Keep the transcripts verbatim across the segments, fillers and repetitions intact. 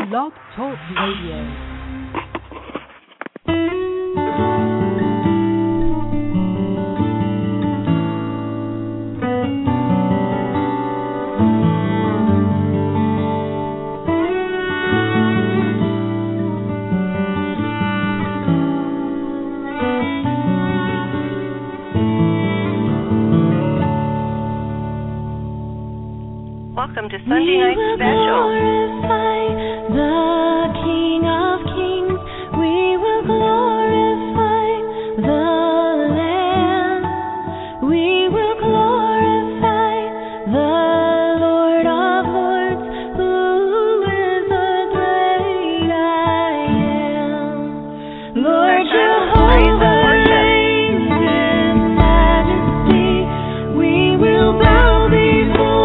Blog Talk Radio. Welcome to Sunday Night Special. The King of Kings, we will glorify the Lamb. We will glorify the Lord of Lords, who is the great I am. Lord Jehovah reigns in majesty. We will bow before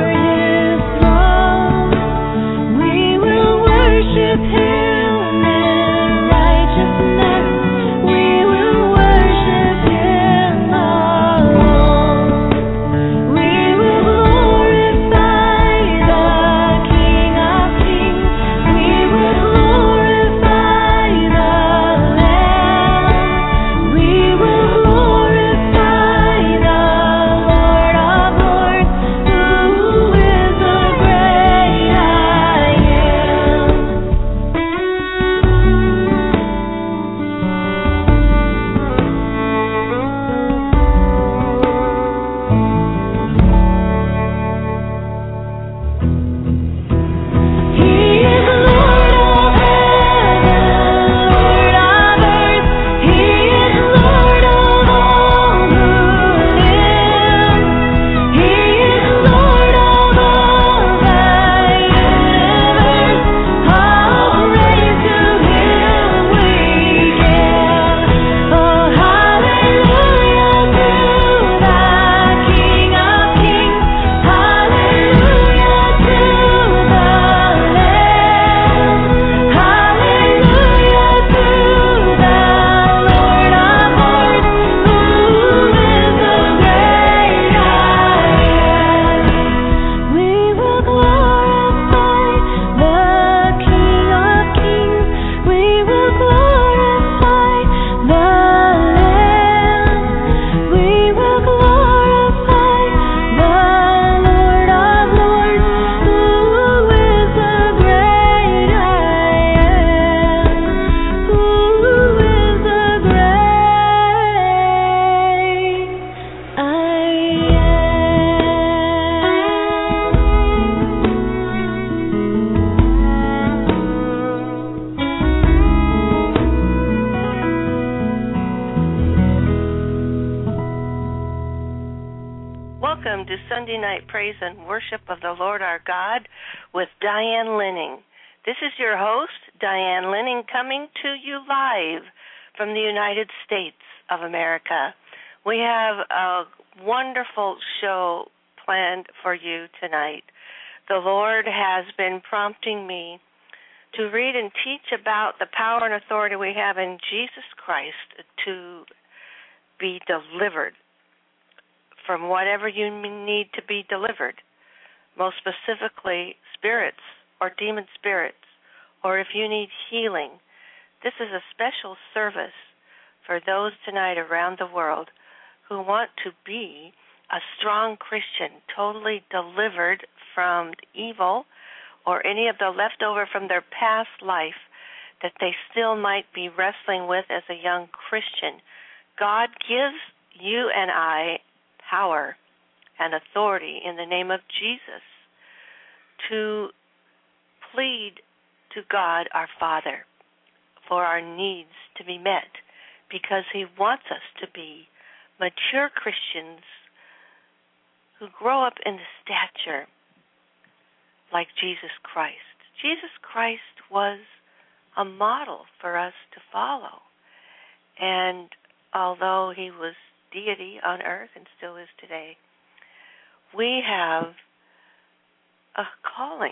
of the Lord our God with Diane Linning. This is your host, Diane Linning, coming to you live from the United States of America. We have a wonderful show planned for you tonight. The Lord has been prompting me to read and teach about the power and authority we have in Jesus Christ to be delivered from whatever you need to be delivered. Most specifically, spirits or demon spirits, or if you need healing. This is a special service for those tonight around the world who want to be a strong Christian, totally delivered from evil or any of the leftover from their past life that they still might be wrestling with as a young Christian. God gives you and I power and authority in the name of Jesus to plead to God our Father for our needs to be met, because He wants us to be mature Christians who grow up in the stature like Jesus Christ. Jesus Christ was a model for us to follow, and although He was deity on earth and still is today, we have a calling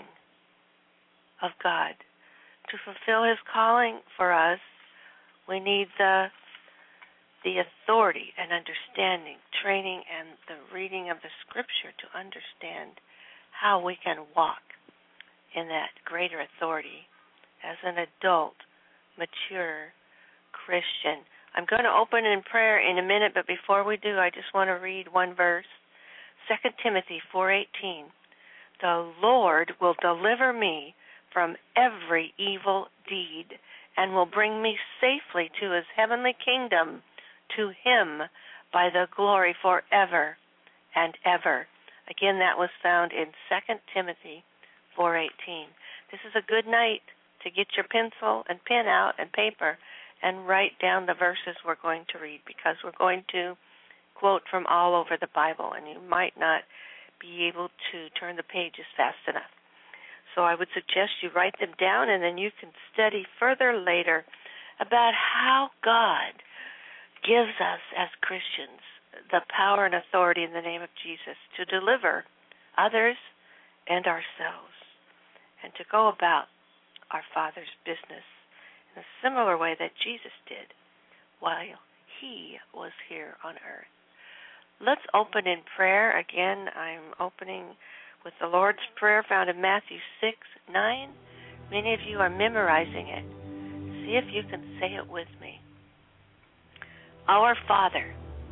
of God. To fulfill His calling for us, we need the the authority and understanding, training, and the reading of the Scripture to understand how we can walk in that greater authority as an adult, mature Christian. I'm going to open in prayer in a minute, but before we do, I just want to read one verse. Second Timothy four eighteen. The Lord will deliver me from every evil deed and will bring me safely to his heavenly kingdom. To him by the glory forever and ever. Again, that was found in Second Timothy four eighteen. This is a good night to get your pencil and pen out and paper and write down the verses we're going to read, because we're going to quote from all over the Bible, and you might not be able to turn the pages fast enough. So I would suggest you write them down, and then you can study further later about how God gives us as Christians the power and authority in the name of Jesus to deliver others and ourselves, and to go about our Father's business in a similar way that Jesus did while he was here on earth. Let's open in prayer. Again, I'm opening with the Lord's Prayer found in Matthew six nine. Many of you are memorizing it. See if you can say it with me. Our Father,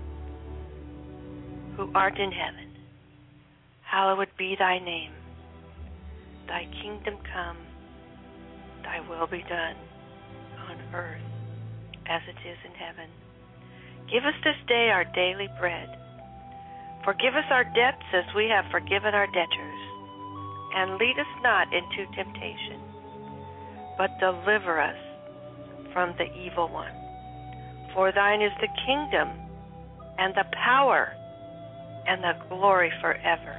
who art in heaven, hallowed be thy name. Thy kingdom come, thy will be done on earth as it is in heaven. Give us this day our daily bread. Forgive us our debts as we have forgiven our debtors. And lead us not into temptation, but deliver us from the evil one. For thine is the kingdom and the power and the glory forever.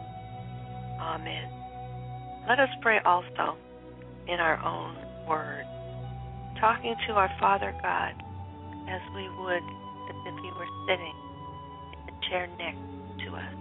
Amen. Let us pray also in our own words, talking to our Father God as we would as if he were sitting in the chair next to us.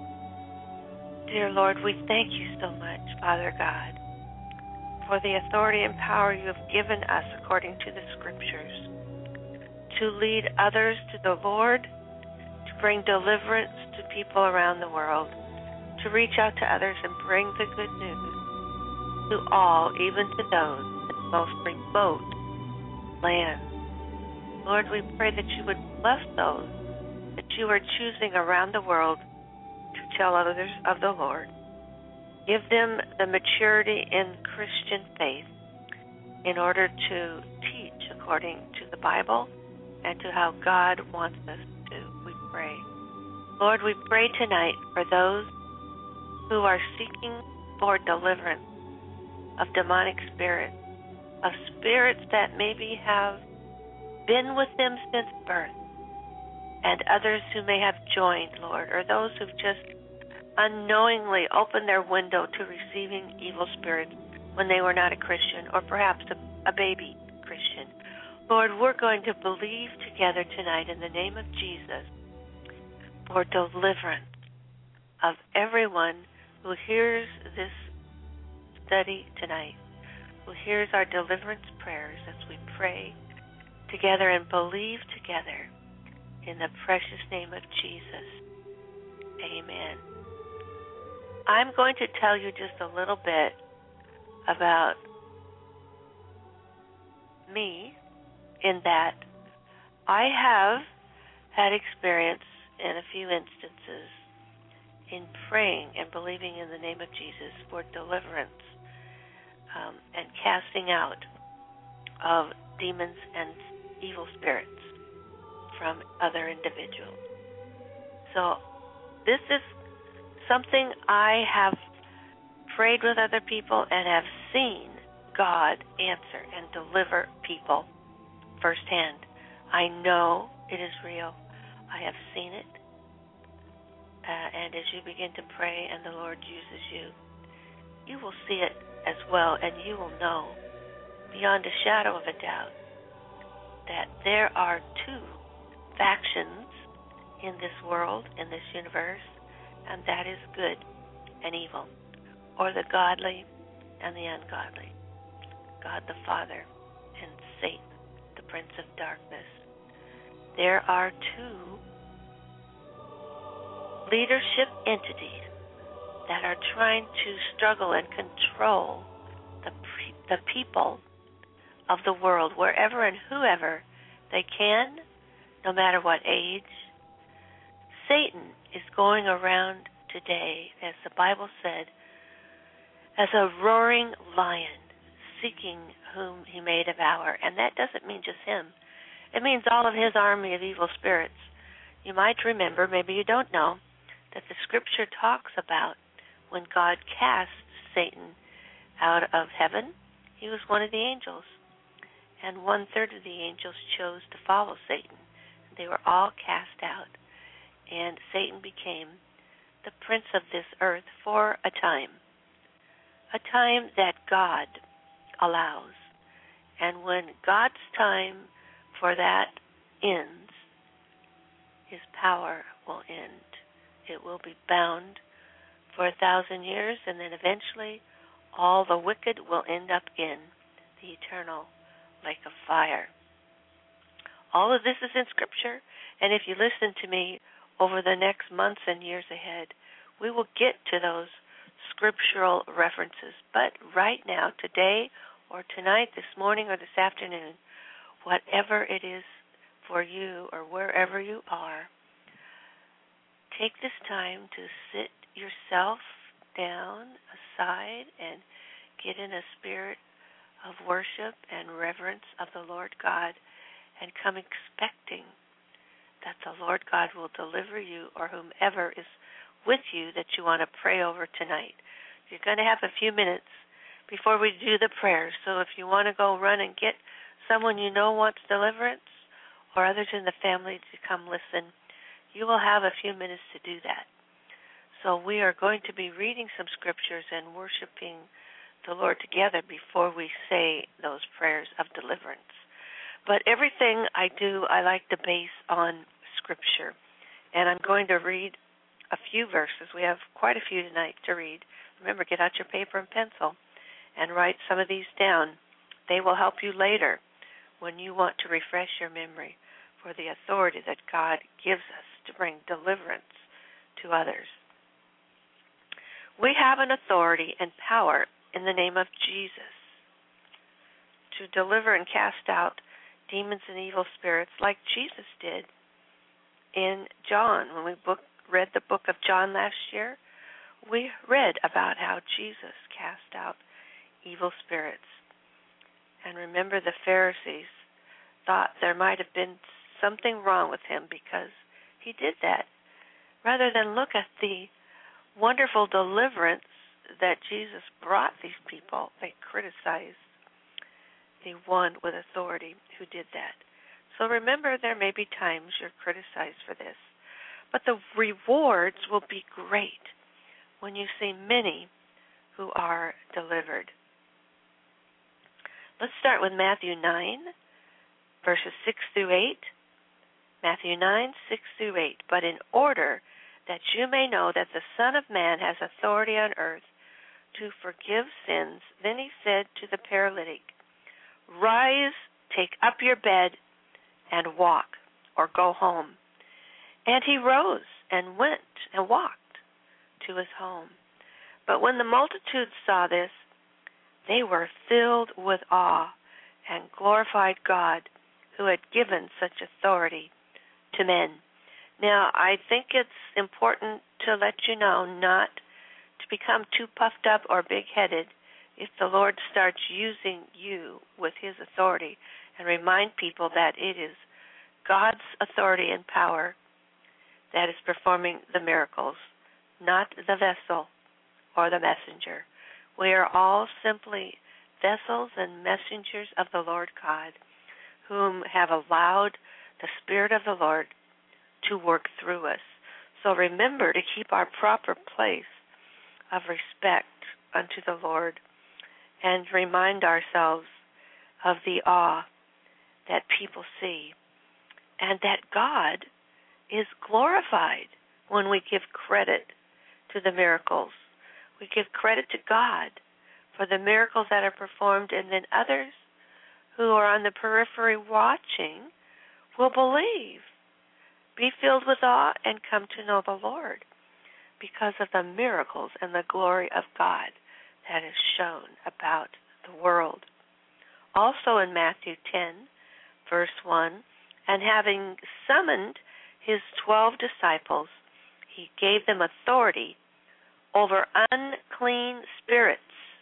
Dear Lord, we thank you so much, Father God, for the authority and power you have given us according to the Scriptures, to lead others to the Lord, to bring deliverance to people around the world, to reach out to others and bring the good news to all, even to those in the most remote lands. Lord, we pray that you would bless those that you are choosing around the world to tell others of the Lord. Give them the maturity in Christian faith in order to teach according to the Bible and to how God wants us to, we pray. Lord, we pray tonight for those who are seeking for deliverance of demonic spirits, of spirits that maybe have been with them since birth, and others who may have joined, Lord, or those who've just unknowingly opened their window to receiving evil spirits when they were not a Christian, or perhaps a, a baby Christian. Lord, we're going to believe together tonight in the name of Jesus for deliverance of everyone who hears this study tonight, who hears our deliverance prayers as we pray together and believe together in the precious name of Jesus. Amen. I'm going to tell you just a little bit about me, in that I have had experience in a few instances in praying and believing in the name of Jesus for deliverance um, and casting out of demons and evil spirits from other individuals. So this is something I have prayed with other people and have seen God answer and deliver people firsthand. I know it is real. I have seen it. Uh, and as you begin to pray and the Lord uses you, you will see it as well, and you will know beyond a shadow of a doubt that there are two factions in this world, in this universe, and that is good and evil, or the godly and the ungodly, God the Father and Satan, the Prince of Darkness. There are two leadership entities that are trying to struggle and control the, pre- the people of the world, wherever and whoever they can, no matter what age. Satan is going around today, as the Bible said, as a roaring lion, seeking whom he may devour. And that doesn't mean just him. It means all of his army of evil spirits. You might remember, maybe you don't know, that the Scripture talks about when God cast Satan out of heaven, he was one of the angels. And one-third of the angels chose to follow Satan. They were all cast out. And Satan became the prince of this earth for a time. A time that God allows. And when God's time for that ends, his power will end. It will be bound for a thousand years, and then eventually all the wicked will end up in the eternal lake of fire. All of this is in Scripture, and if you listen to me over the next months and years ahead, we will get to those scriptural references. But right now, today or tonight, this morning or this afternoon, whatever it is for you or wherever you are, take this time to sit yourself down aside and get in a spirit of worship and reverence of the Lord God, and come expecting that the Lord God will deliver you or whomever is with you that you want to pray over tonight. You're going to have a few minutes before we do the prayers, so if you want to go run and get someone you know wants deliverance or others in the family to come listen, you will have a few minutes to do that. So we are going to be reading some scriptures and worshiping the Lord together before we say those prayers of deliverance. But everything I do, I like to base on Scripture. And I'm going to read a few verses. We have quite a few tonight to read. Remember, get out your paper and pencil and write some of these down. They will help you later when you want to refresh your memory for the authority that God gives us to bring deliverance to others. We have an authority and power in the name of Jesus to deliver and cast out demons and evil spirits like Jesus did in John. When we book, read the book of John last year, we read about how Jesus cast out evil spirits. And remember, the Pharisees thought there might have been something wrong with him because he did that. Rather than look at the wonderful deliverance that Jesus brought these people, they criticized the one with authority who did that. So remember, there may be times you're criticized for this, but the rewards will be great when you see many who are delivered. Let's start with Matthew nine, verses six through eight. Matthew nine, six through eight. But in order that you may know that the Son of Man has authority on earth to forgive sins, then he said to the paralytic, "Rise, take up your bed, and walk," or go home. And he rose and went and walked to his home. But when the multitude saw this, they were filled with awe and glorified God who had given such authority to men. Now, I think it's important to let you know not to become too puffed up or big-headed if the Lord starts using you with his authority, and remind people that it is God's authority and power that is performing the miracles, not the vessel or the messenger. We are all simply vessels and messengers of the Lord God, whom have allowed the Spirit of the Lord to work through us. So remember to keep our proper place of respect unto the Lord, and remind ourselves of the awe that people see, and that God is glorified when we give credit to the miracles. We give credit to God for the miracles that are performed, and then others who are on the periphery watching will believe, be filled with awe, and come to know the Lord because of the miracles and the glory of God that is shown about the world. Also in Matthew ten, verse one, and having summoned his twelve disciples, he gave them authority over unclean spirits,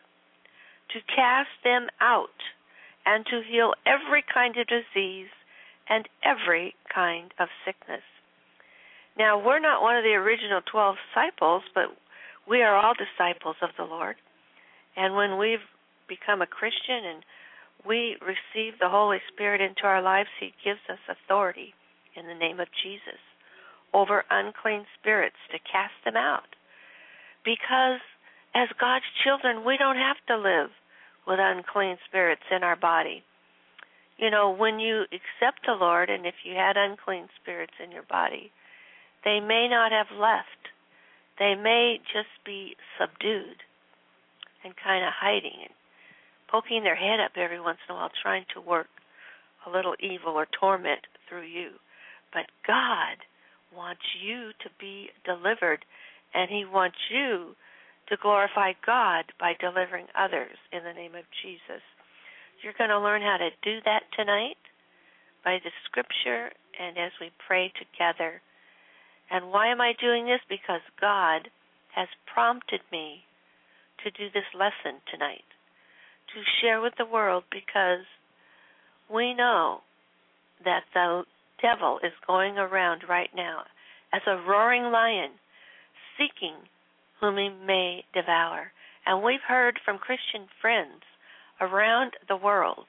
to cast them out, and to heal every kind of disease and every kind of sickness. Now, we're not one of the original twelve disciples, but we are all disciples of the Lord. And when we've become a Christian and we receive the Holy Spirit into our lives, He gives us authority in the name of Jesus over unclean spirits to cast them out. Because as God's children, we don't have to live with unclean spirits in our body. You know, when you accept the Lord, and if you had unclean spirits in your body, they may not have left. They may just be subdued and kind of hiding and poking their head up every once in a while, trying to work a little evil or torment through you. But God wants you to be delivered, and He wants you to glorify God by delivering others in the name of Jesus. You're going to learn how to do that tonight by the Scripture and as we pray together. And why am I doing this? Because God has prompted me to do this lesson tonight, to share with the world, because we know that the devil is going around right now as a roaring lion, seeking whom he may devour. And we've heard from Christian friends around the world,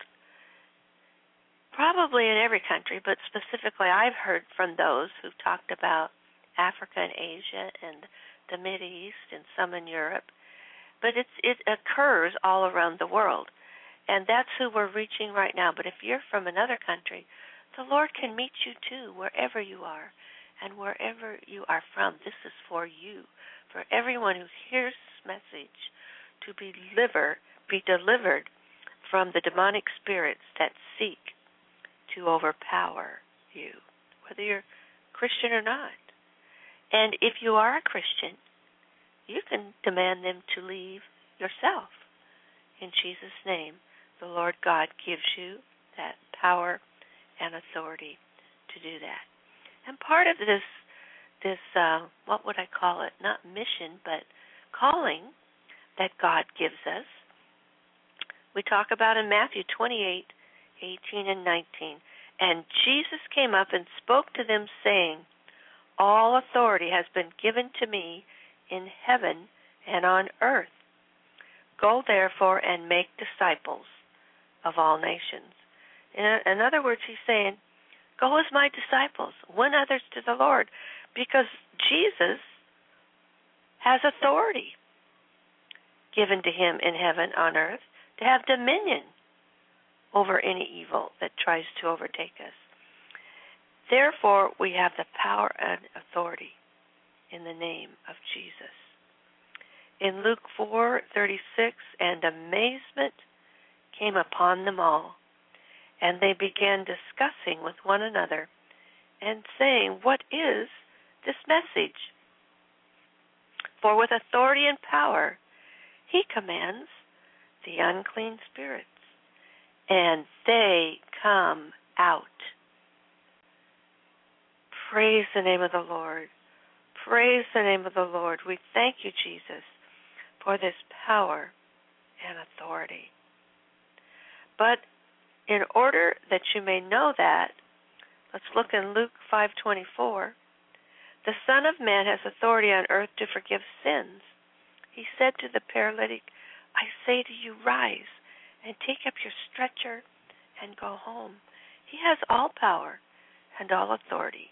probably in every country, but specifically I've heard from those who've talked about Africa and Asia and the Mideast and some in Europe. But it's, it occurs all around the world. And that's who we're reaching right now. But if you're from another country, the Lord can meet you too, wherever you are. And wherever you are from, this is for you, for everyone who hears this message, to be deliver, be delivered from the demonic spirits that seek to overpower you, whether you're Christian or not. And if you are a Christian, you can demand them to leave yourself. In Jesus' name, the Lord God gives you that power and authority to do that. And part of this, this uh, what would I call it? Not mission, but calling that God gives us, we talk about in Matthew twenty-eight, eighteen and nineteen. And Jesus came up and spoke to them, saying, all authority has been given to me in heaven and on earth. Go therefore and make disciples of all nations. In, in other words, he's saying, go as my disciples, win others to the Lord, because Jesus has authority given to him in heaven, on earth, to have dominion over any evil that tries to overtake us. Therefore, we have the power and authority in the name of Jesus. In Luke four thirty-six, and amazement came upon them all, and they began discussing with one another and saying, what is this message? For with authority and power he commands the unclean spirits, and they come out. Praise the name of the Lord. Praise the name of the Lord. We thank you, Jesus, for this power and authority. But in order that you may know that, let's look in Luke five twenty-four. The Son of Man has authority on earth to forgive sins. He said to the paralytic, I say to you, rise and take up your stretcher and go home. He has all power and all authority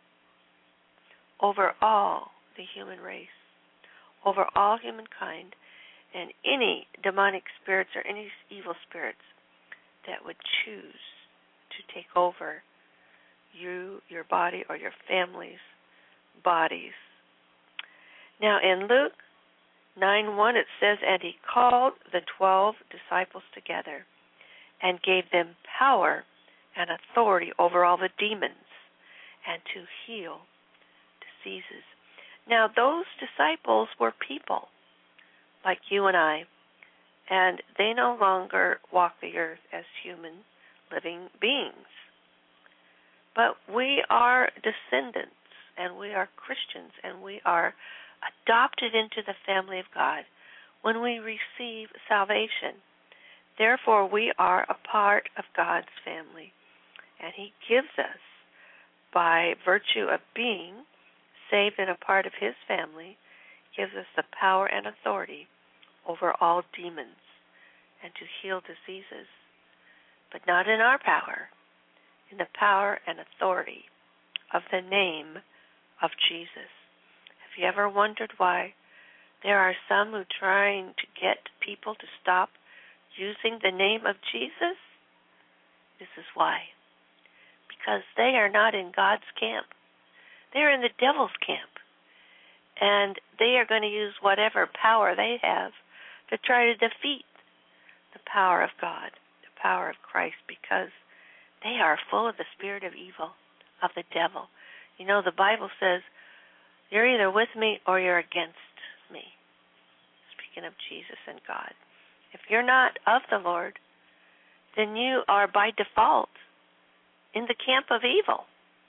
over all the human race, over all humankind, and any demonic spirits or any evil spirits that would choose to take over you, your body, or your family's bodies. Now in Luke nine one it says, and he called the twelve disciples together and gave them power and authority over all the demons and to heal diseases. Now those disciples were people like you and I, and they no longer walk the earth as human living beings. But we are descendants, and we are Christians, and we are adopted into the family of God when we receive salvation. Therefore, we are a part of God's family, and He gives us, by virtue of being saved and a part of His family, gives us the power and authority over all demons and to heal diseases, but not in our power, in the power and authority of the name of Jesus. Have you ever wondered why there are some who are trying to get people to stop using the name of Jesus? This is why. Because they are not in God's camp. They're in the devil's camp. And they are going to use whatever power they have to try to defeat the power of God, the power of Christ, because they are full of the spirit of evil, of the devil. You know, the Bible says, you're either with me or you're against me. Speaking of Jesus and God. If you're not of the Lord, then you are by default in the camp of evil.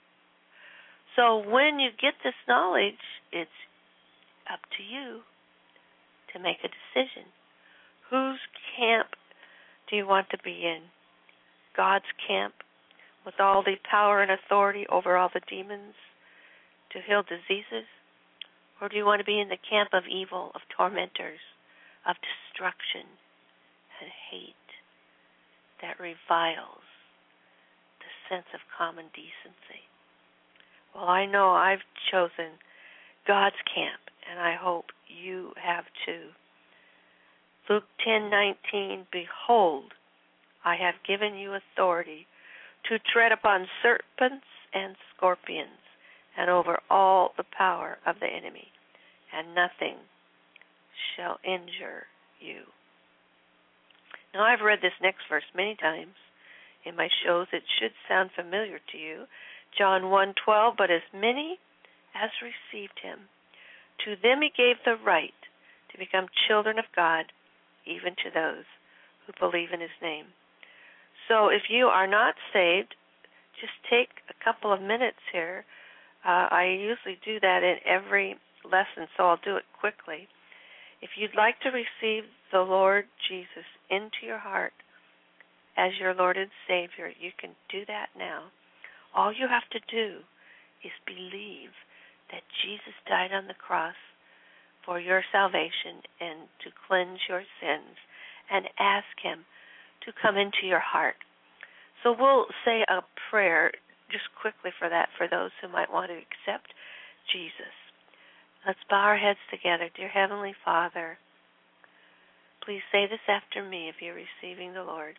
So when you get this knowledge, it's up to you to make a decision. Whose camp do you want to be in? God's camp with all the power and authority over all the demons to heal diseases? Or do you want to be in the camp of evil, of tormentors, of destruction and hate that reviles the sense of common decency? Well, I know I've chosen God's camp, and I hope you have too. Luke ten nineteen, behold, I have given you authority to tread upon serpents and scorpions and over all the power of the enemy, and nothing shall injure you. Now, I've read this next verse many times in my shows. It should sound familiar to you. John one twelve, but as many as received him, to them he gave the right to become children of God, even to those who believe in his name. So if you are not saved, just take a couple of minutes here. Uh, I usually do that in every lesson, so I'll do it quickly. If you'd like to receive the Lord Jesus into your heart as your Lord and Savior, you can do that now. All you have to do is believe that Jesus died on the cross for your salvation and to cleanse your sins, and ask him to come into your heart. So we'll say a prayer just quickly for that, for those who might want to accept Jesus. Let's bow our heads together. Dear Heavenly Father, please say this after me if you're receiving the Lord.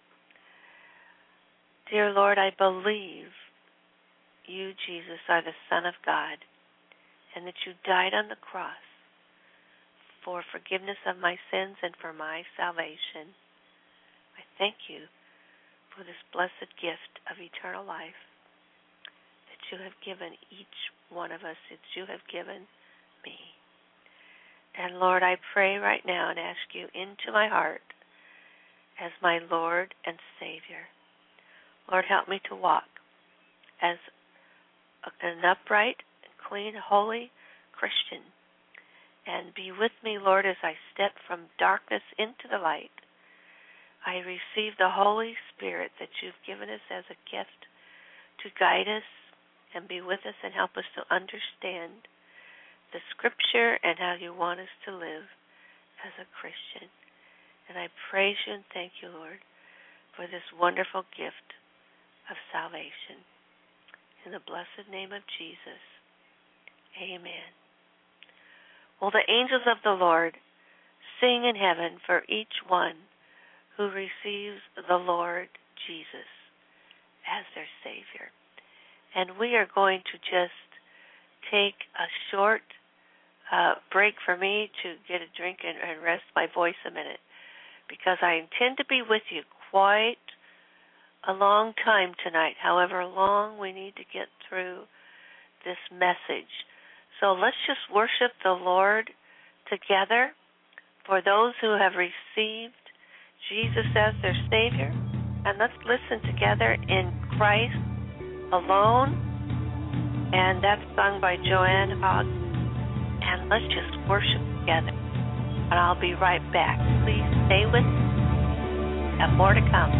Dear Lord, I believe you, Jesus, are the Son of God, and that you died on the cross for forgiveness of my sins and for my salvation. I thank you for this blessed gift of eternal life that you have given each one of us, that you have given me. And Lord, I pray right now and ask you into my heart as my Lord and Savior. Lord, help me to walk as an upright, clean, holy Christian. And be with me, Lord, as I step from darkness into the light. I receive the Holy Spirit that you've given us as a gift to guide us and be with us and help us to understand the Scripture and how you want us to live as a Christian. And I praise you and thank you, Lord, for this wonderful gift of salvation. In the blessed name of Jesus, amen. Well, the angels of the Lord sing in heaven for each one who receives the Lord Jesus as their Savior. And we are going to just take a short uh, break for me to get a drink and, and rest my voice a minute, because I intend to be with you quite a long time tonight, however long we need to get through this message. So let's just worship the Lord together for those who have received Jesus as their Savior. And let's listen together in Christ alone. And that's sung by Joanne Hogg. And let's just worship together. And I'll be right back. Please stay with me. Have more to come.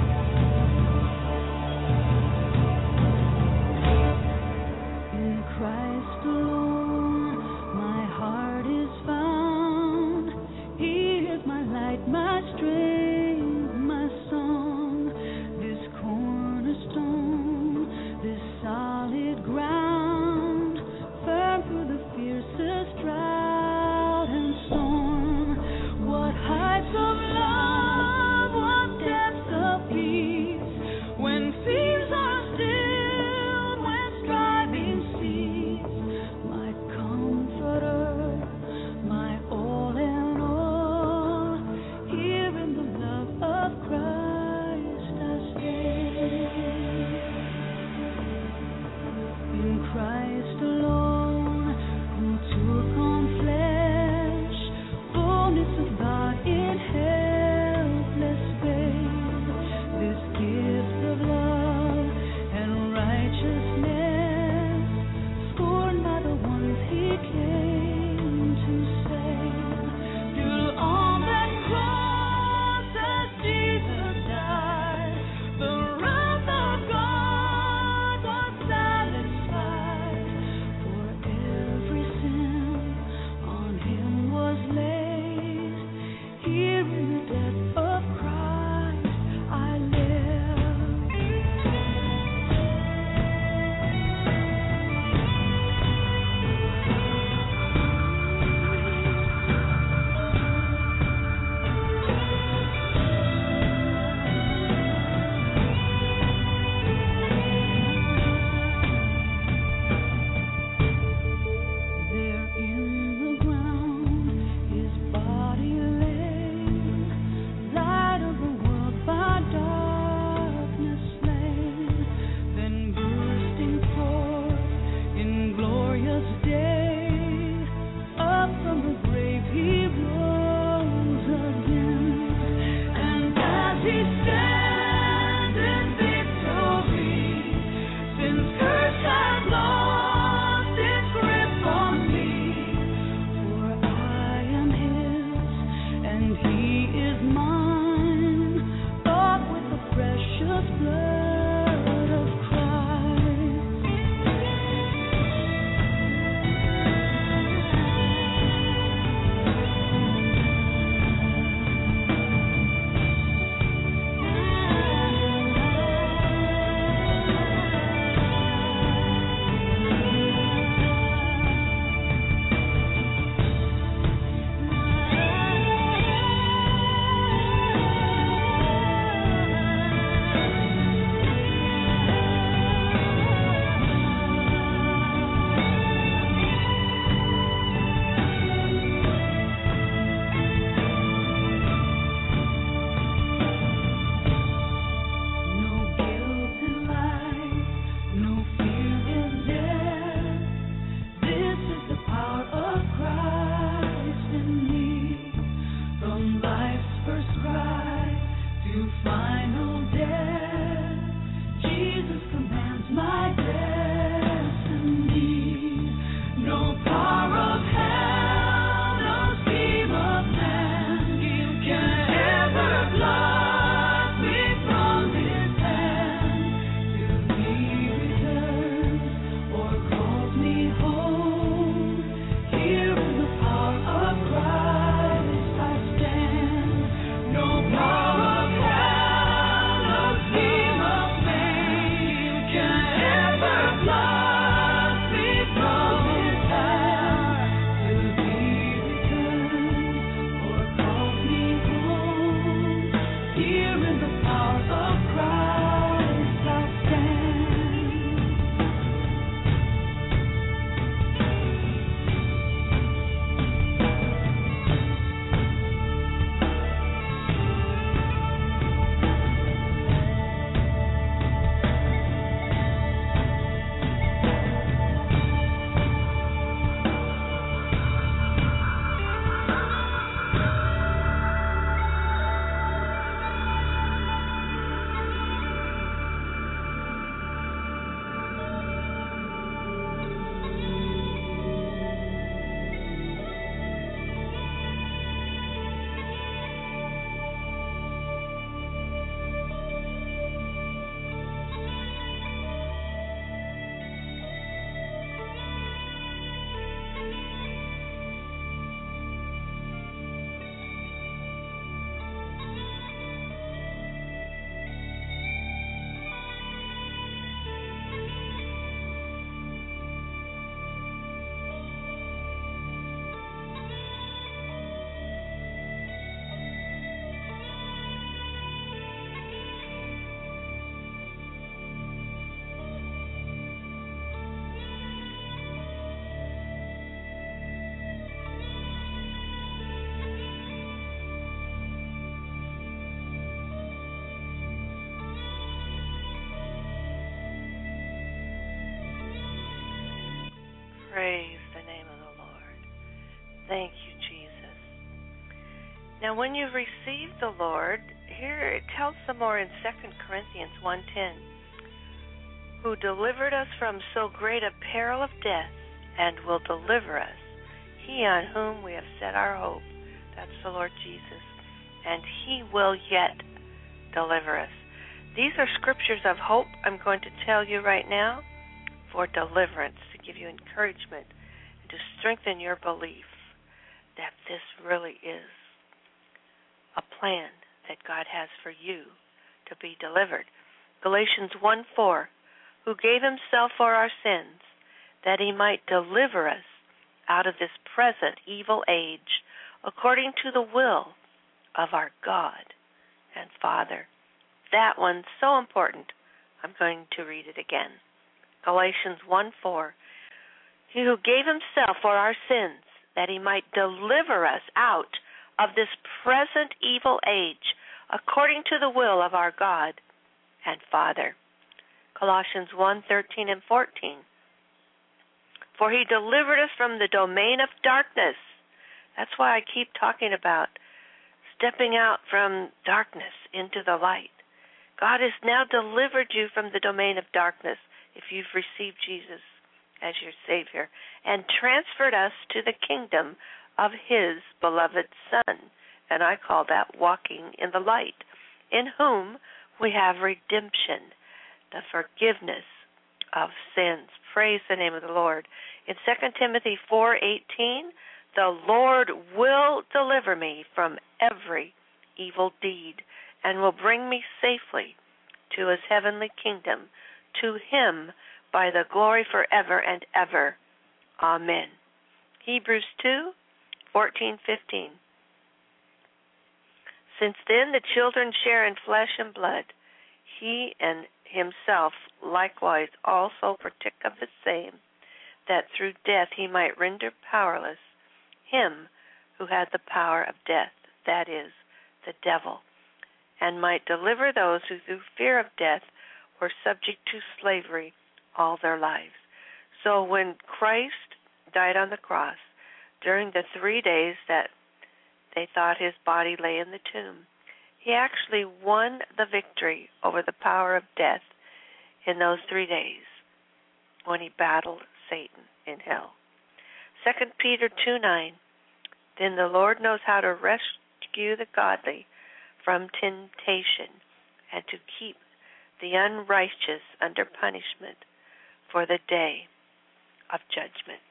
In Christ alone, my heart is found. He is my light, my strength, my song. This cornerstone, this solid ground, firm through the fiercest drought and storm. What heights of love, what depths of peace. Praise the name of the Lord. Thank you, Jesus. Now, when you've received the Lord, here it tells some more in Second Corinthians one ten, who delivered us from so great a peril of death and will deliver us, he on whom we have set our hope. That's the Lord Jesus. And he will yet deliver us. These are scriptures of hope I'm going to tell you right now for deliverance, to give you encouragement and to strengthen your belief that this really is a plan that God has for you to be delivered. Galatians one four, who gave himself for our sins, that he might deliver us out of this present evil age, according to the will of our God and Father. That one's so important. I'm going to read it again. Galatians one four, he who gave himself for our sins, that he might deliver us out of this present evil age, according to the will of our God and Father. Colossians one thirteen and fourteen, for he delivered us from the domain of darkness. That's why I keep talking about stepping out from darkness into the light. God has now delivered you from the domain of darkness if you've received Jesus as your Savior, and transferred us to the kingdom of his beloved Son. And I call that walking in the light, in whom we have redemption, the forgiveness of sins. Praise the name of the Lord. In Second Timothy four eighteen, the Lord will deliver me from every evil deed and will bring me safely to his heavenly kingdom. To him by the glory forever and ever. Amen. Hebrews two fourteen fifteen. Since then the children share in flesh and blood, he and himself likewise also partook of the same, that through death he might render powerless him who had the power of death, that is, the devil, and might deliver those who through fear of death were subject to slavery all their lives. So when Christ died on the cross, during the three days that they thought his body lay in the tomb, he actually won the victory over the power of death in those three days when he battled Satan in hell. Second Peter two nine, then the Lord knows how to rescue the godly from temptation and to keep the unrighteous under punishment for the day of judgment.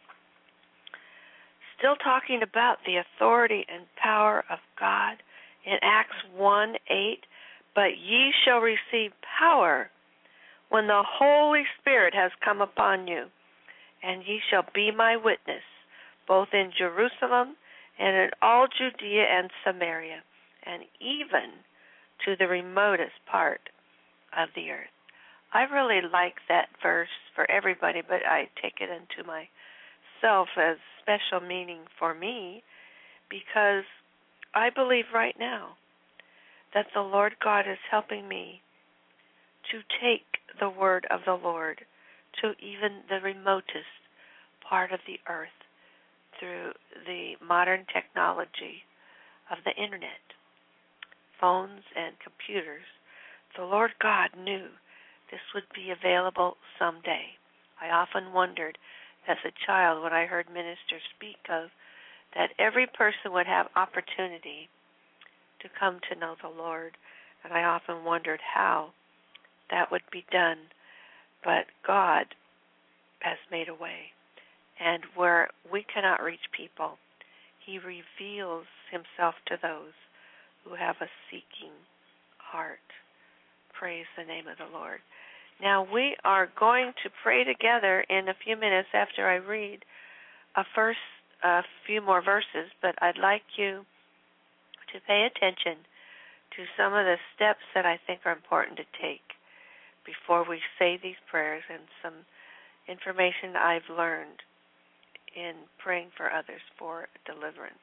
Still talking about the authority and power of God in Acts one eight, but ye shall receive power when the Holy Spirit has come upon you, and ye shall be my witness, both in Jerusalem and in all Judea and Samaria, and even to the remotest part of the earth. I really like that verse for everybody, but I take it into myself as special meaning for me, because I believe right now that the Lord God is helping me to take the word of the Lord to even the remotest part of the earth through the modern technology of the internet, phones and computers. The Lord God knew this would be available someday. I often wondered as a child when I heard ministers speak of that every person would have opportunity to come to know the Lord, and I often wondered how that would be done. But God has made a way, and where we cannot reach people, he reveals himself to those who have a seeking heart. Praise the name of the Lord. Now we are going to pray together in a few minutes after I read a first a few more verses, but I'd like you to pay attention to some of the steps that I think are important to take before we say these prayers, and some information I've learned in praying for others for deliverance.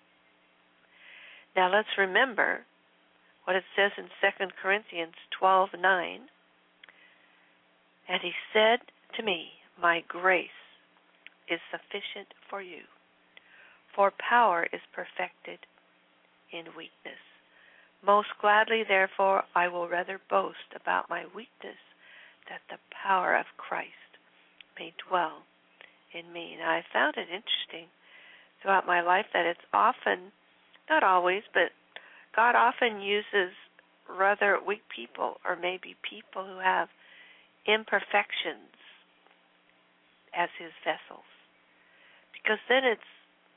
Now let's remember what it says in Second Corinthians twelve nine. And he said to me, my grace is sufficient for you. For power is perfected in weakness. Most gladly, therefore, I will rather boast about my weakness, that the power of Christ may dwell in me. Now, I found it interesting throughout my life that it's often, not always, but God often uses rather weak people, or maybe people who have imperfections, as his vessels. Because then it's,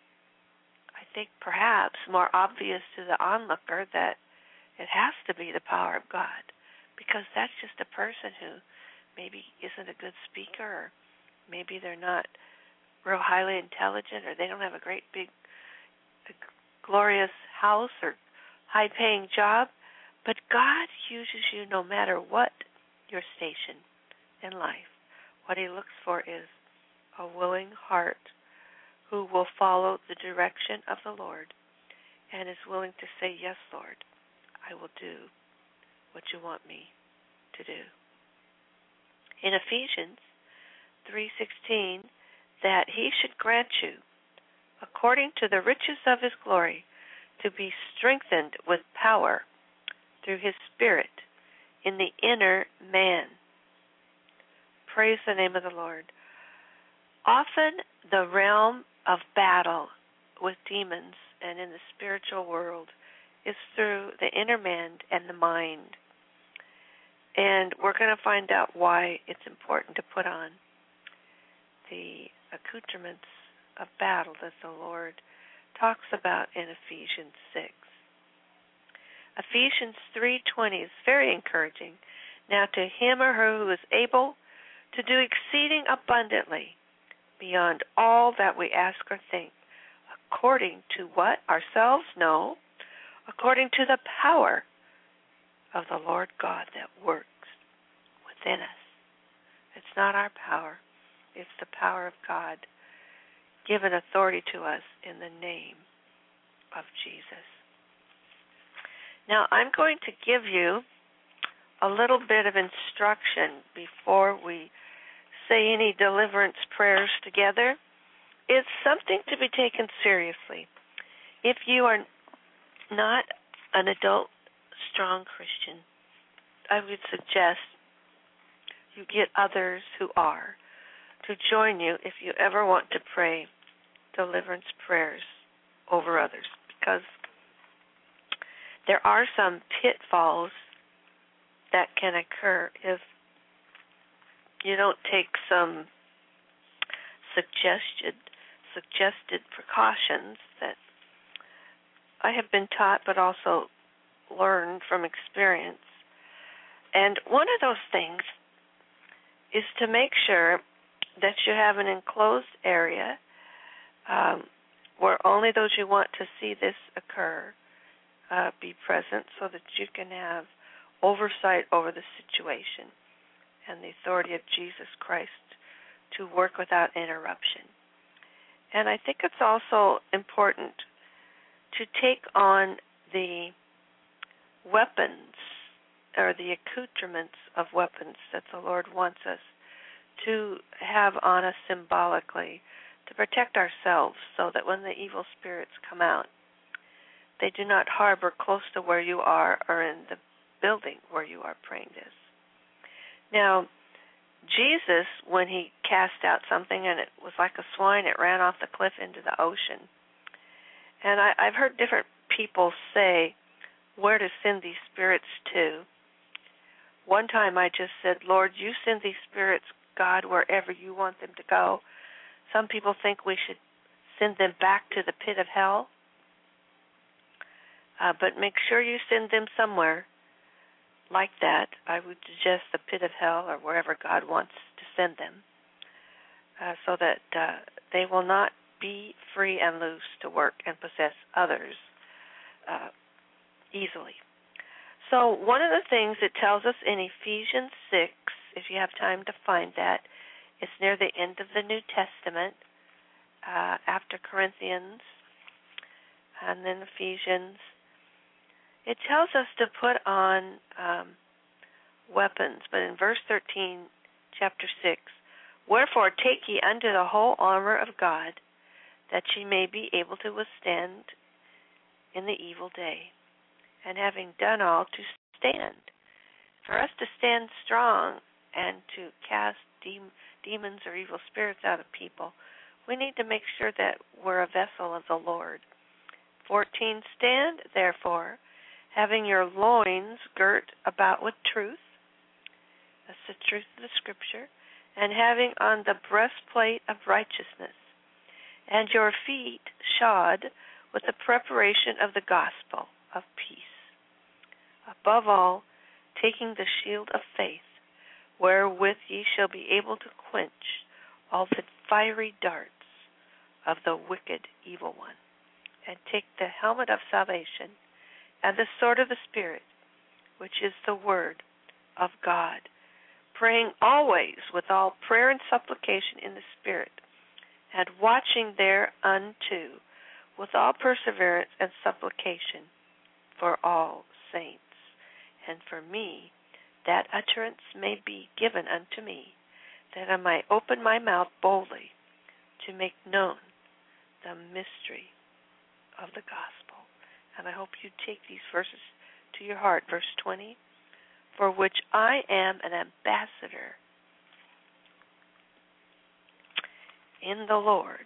I think, perhaps more obvious to the onlooker that it has to be the power of God, because that's just a person who maybe isn't a good speaker, or maybe they're not real highly intelligent, or they don't have a great big a glorious house or high-paying job. But God uses you no matter what your station in life. What he looks for is a willing heart who will follow the direction of the Lord and is willing to say, yes, Lord, I will do what you want me to do. In Ephesians three sixteen, that he should grant you, according to the riches of his glory, to be strengthened with power through his Spirit in the inner man. Praise the name of the Lord. Often the realm of battle with demons and in the spiritual world is through the inner man and the mind. And we're going to find out why it's important to put on the accoutrements of battle that the Lord talks about in Ephesians six. Ephesians three twenty is very encouraging. Now to him or her who is able to do exceeding abundantly beyond all that we ask or think, according to what ourselves know, according to the power of the Lord God that works within us. It's not our power. It's the power of God given authority to us in the name of Jesus. Now, I'm going to give you a little bit of instruction before we say any deliverance prayers together. It's something to be taken seriously. If you are not an adult, strong Christian, I would suggest you get others who are to join you if you ever want to pray deliverance prayers over others, because there are some pitfalls that can occur if you don't take some suggested suggested precautions that I have been taught but also learned from experience. And one of those things is to make sure that you have an enclosed area um, where only those you want to see this occur uh, be present, so that you can have oversight over the situation and the authority of Jesus Christ to work without interruption. And I think it's also important to take on the weapons or the accoutrements of weapons that the Lord wants us to have on us symbolically to protect ourselves, so that when the evil spirits come out, they do not harbor close to where you are or in the building where you are praying this. Now, Jesus, when he cast out something and it was like a swine, it ran off the cliff into the ocean. And I, I've heard different people say where to send these spirits to. One time I just said, Lord, you send these spirits, God, wherever you want them to go. Some people think we should send them back to the pit of hell. Uh, but make sure you send them somewhere like that. I would suggest the pit of hell or wherever God wants to send them, uh, so that uh, they will not be free and loose to work and possess others uh, easily. So one of the things it tells us in Ephesians six, if you have time to find that, it's near the end of the New Testament, uh, after Corinthians, and then Ephesians. It tells us to put on um, weapons, but in verse thirteen, chapter six, Wherefore take ye unto the whole armor of God, that ye may be able to withstand in the evil day, and having done all, to stand. For us to stand strong and to cast de- demons or evil spirits out of people, we need to make sure that we're a vessel of the Lord. fourteen, stand, therefore, having your loins girt about with truth. That's the truth of the Scripture. And having on the breastplate of righteousness, and your feet shod with the preparation of the gospel of peace. Above all, taking the shield of faith, wherewith ye shall be able to quench all the fiery darts of the wicked evil one. And take the helmet of salvation and the sword of the Spirit, which is the word of God, praying always with all prayer and supplication in the Spirit, and watching thereunto with all perseverance and supplication for all saints. And for me, that utterance may be given unto me, that I might open my mouth boldly to make known the mystery of the gospel. And I hope you take these verses to your heart. Verse twenty, for which I am an ambassador in the Lord,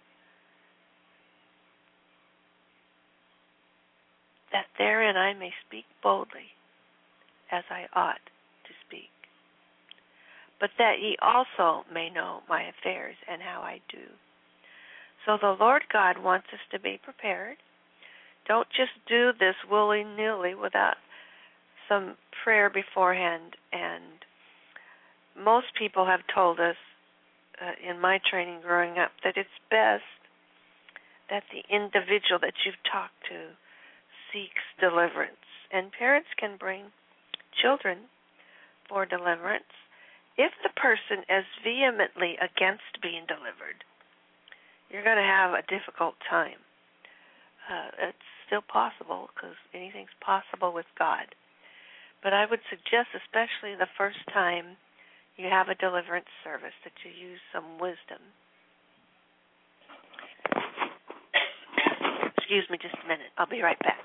that therein I may speak boldly as I ought to speak, but that ye also may know my affairs and how I do. So the Lord God wants us to be prepared. Don't just do this willy-nilly without some prayer beforehand. And most people have told us uh, in my training growing up that it's best that the individual that you've talked to seeks deliverance. And parents can bring children for deliverance if the person is vehemently against being delivered. You're going to have a difficult time. Uh, it's still possible because anything's possible with God. But I would suggest, especially the first time you have a deliverance service, that you use some wisdom. Excuse me just a minute. I'll be right back.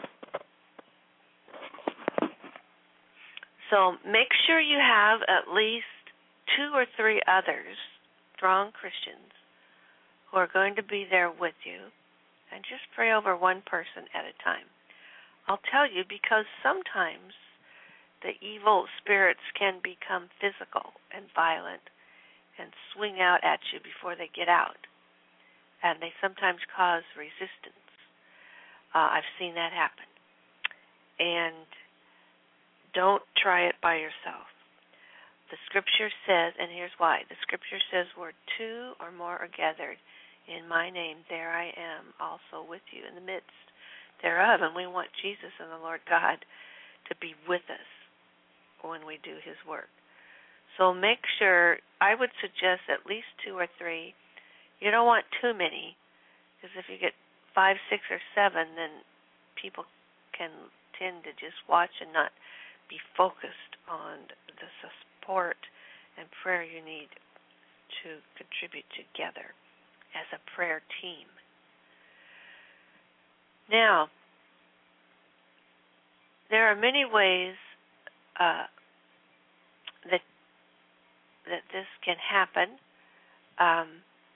So make sure you have at least two or three others, strong Christians, who are going to be there with you, and just pray over one person at a time. I'll tell you, because sometimes the evil spirits can become physical and violent and swing out at you before they get out, and they sometimes cause resistance. Uh, I've seen that happen. And don't try it by yourself. The Scripture says, and here's why, the Scripture says, where two or more are gathered in my name, there I am also with you in the midst thereof. And we want Jesus and the Lord God to be with us when we do his work. So make sure, I would suggest at least two or three. You don't want too many, because if you get five, six, or seven, then people can tend to just watch and not be focused on the support and prayer you need to contribute together as a prayer team. Now, there are many ways uh, that that this can happen, um,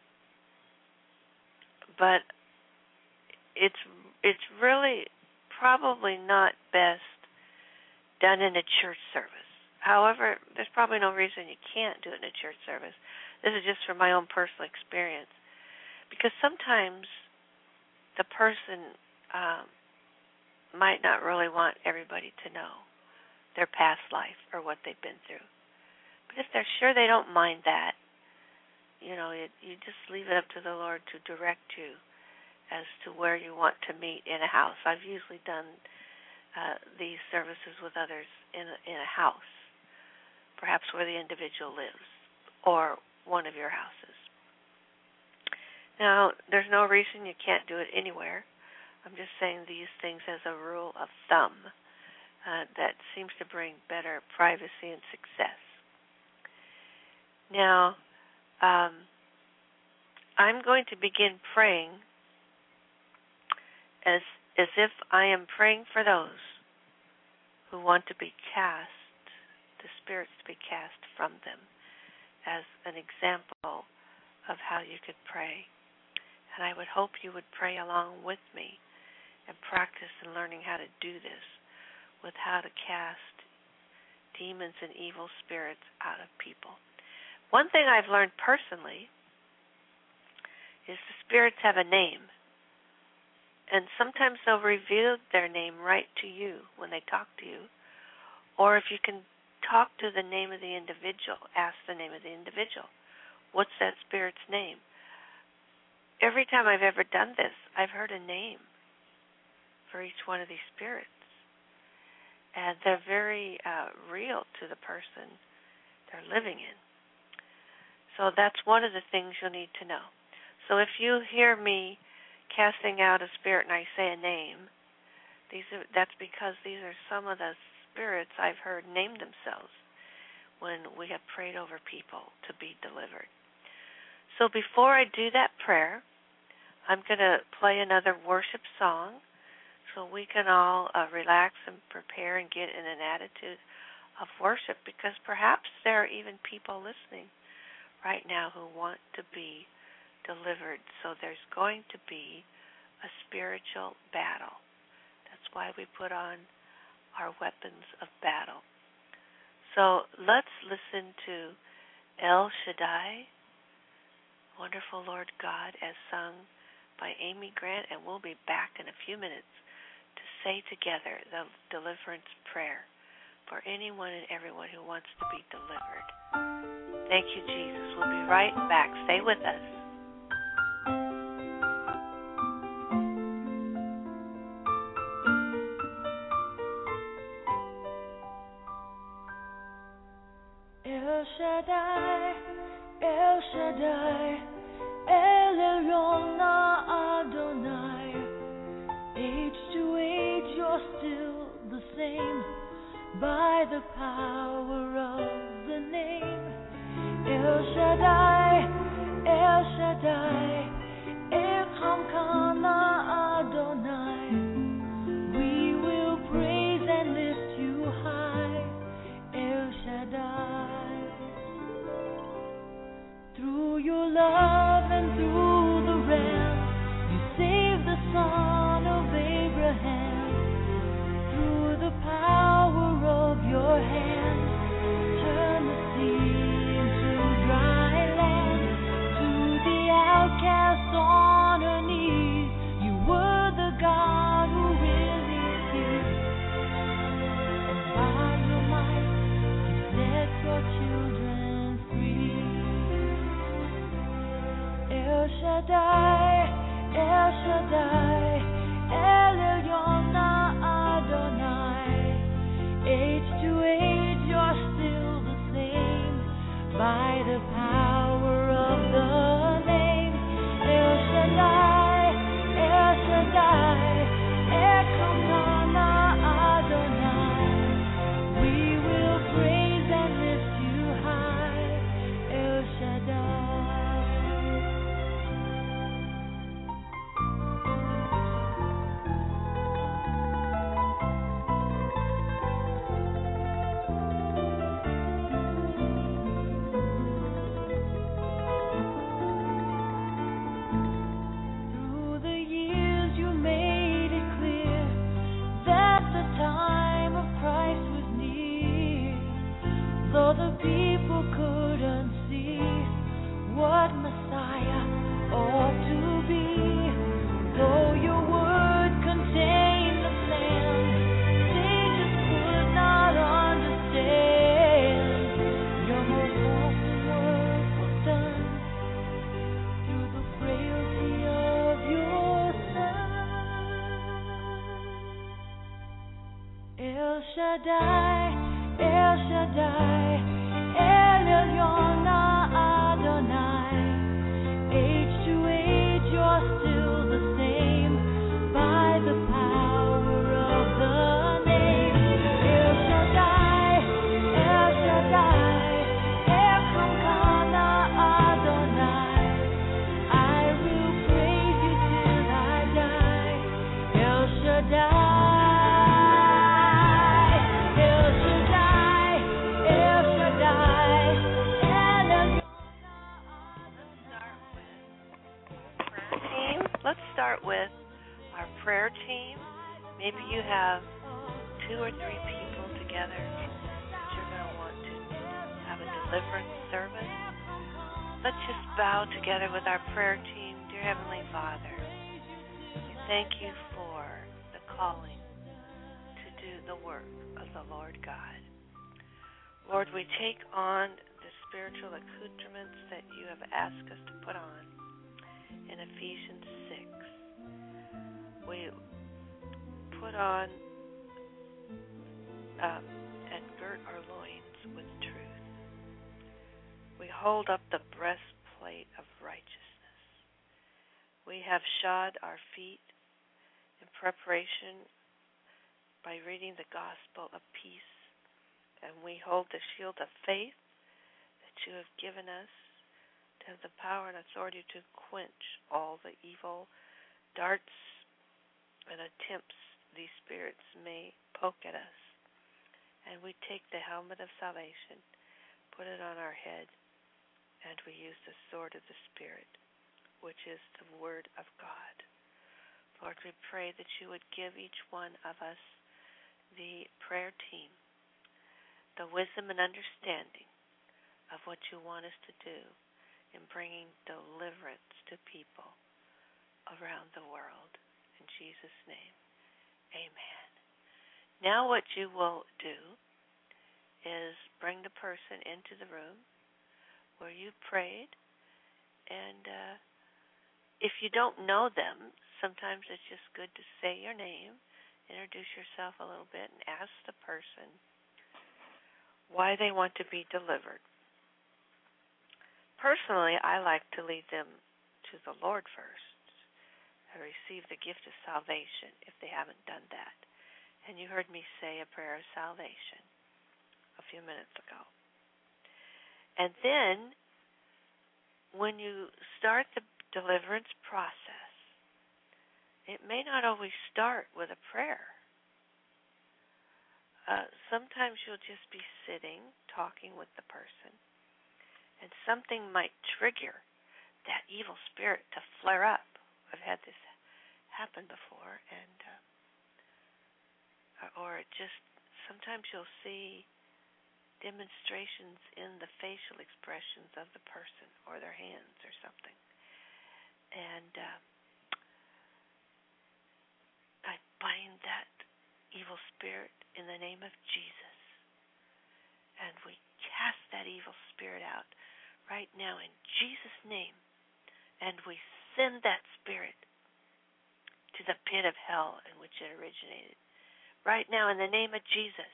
but it's it's really probably not best done in a church service. However, there's probably no reason you can't do it in a church service. This is just from my own personal experience. Because sometimes the person um, might not really want everybody to know their past life or what they've been through. But if they're sure they don't mind that, you know, it, you just leave it up to the Lord to direct you as to where you want to meet in a house. I've usually done uh, these services with others in a, in a house, perhaps where the individual lives, or one of your houses. Now, there's no reason you can't do it anywhere. I'm just saying these things as a rule of thumb uh, that seems to bring better privacy and success. Now, um, I'm going to begin praying as as if I am praying for those who want to be cast, the spirits to be cast from them, as an example of how you could pray. And I would hope you would pray along with me and practice in learning how to do this, with how to cast demons and evil spirits out of people. One thing I've learned personally is the spirits have a name. And sometimes they'll reveal their name right to you when they talk to you. Or if you can talk to the name of the individual, ask the name of the individual. What's that spirit's name? Every time I've ever done this, I've heard a name for each one of these spirits. And they're very uh, real to the person they're living in. So that's one of the things you'll need to know. So if you hear me casting out a spirit and I say a name, these are, that's because these are some of the spirits I've heard name themselves when we have prayed over people to be delivered. So before I do that prayer, I'm going to play another worship song so we can all uh, relax and prepare and get in an attitude of worship, because perhaps there are even people listening right now who want to be delivered. So there's going to be a spiritual battle. That's why we put on our weapons of battle. So let's listen to El Shaddai, Wonderful Lord God, as sung by Amy Grant, and we'll be back in a few minutes to say together the deliverance prayer for anyone and everyone who wants to be delivered. Thank you, Jesus. We'll be right back. Stay with us. El Shaddai, El Shaddai, El Elyon Adonai. Age to age, you're still the same by the power of the name. El Shaddai, El Shaddai, Echamkana Adonai. We will praise and lift you high, El Shaddai. Through your love and through the Ram, you saved the son of Abraham. Through the power of your hand, turn the sea into dry land. To the outcast on her knees, you were the God who really sees. And by your might, you set your children free. El Shaddai, El Shaddai, El Elyon Adonai. Age to age, you're still the same by the power of the name. El Shaddai, El Shaddai, Echamkana Adonai. We will praise and lift you high, El Shaddai. Through the years you made it clear that the time of Christ was near. Though the people couldn't see what Messiah ought to be, though your word contained the plan, they just could not understand. Your most awesome work was done through the frailty of your Son. El Shaddai, El Shaddai, El Elyon Adonai. Age to age, you're still the same by the power of the name. El Shaddai, El Shaddai, Echamkana Adonai. team. Maybe you have two or three people together that you're going to want to have a deliverance service. Let's just bow together with our prayer team. Dear Heavenly Father, we thank you for the calling to do the work of the Lord God. Lord, we take on the spiritual accoutrements that you have asked us to put on in Ephesians six. We put on um, and girt our loins with truth. We hold up the breastplate of righteousness. We have shod our feet in preparation by reading the gospel of peace, and we hold the shield of faith that you have given us to have the power and authority to quench all the evil darts and attempts these spirits may poke at us. And we take the helmet of salvation, put it on our head, and we use the sword of the Spirit, which is the Word of God. Lord, we pray that you would give each one of us, the prayer team, the wisdom and understanding of what you want us to do in bringing deliverance to people around the world. In Jesus' name, amen. Now what you will do is bring the person into the room where you prayed, and uh, if you don't know them, sometimes it's just good to say your name, introduce yourself a little bit, and ask the person why they want to be delivered. Personally, I like to lead them to the Lord first, to receive the gift of salvation if they haven't done that. And you heard me say a prayer of salvation a few minutes ago. And then, when you start the deliverance process, it may not always start with a prayer. Uh, sometimes you'll just be sitting, talking with the person, and something might trigger that evil spirit to flare up. I've had this happen before, and uh, or it just, sometimes you'll see demonstrations in the facial expressions of the person or their hands or something. And uh, I bind that evil spirit in the name of Jesus. And we cast that evil spirit out right now in Jesus' name. And we send that spirit to the pit of hell in which it originated. Right now in the name of Jesus.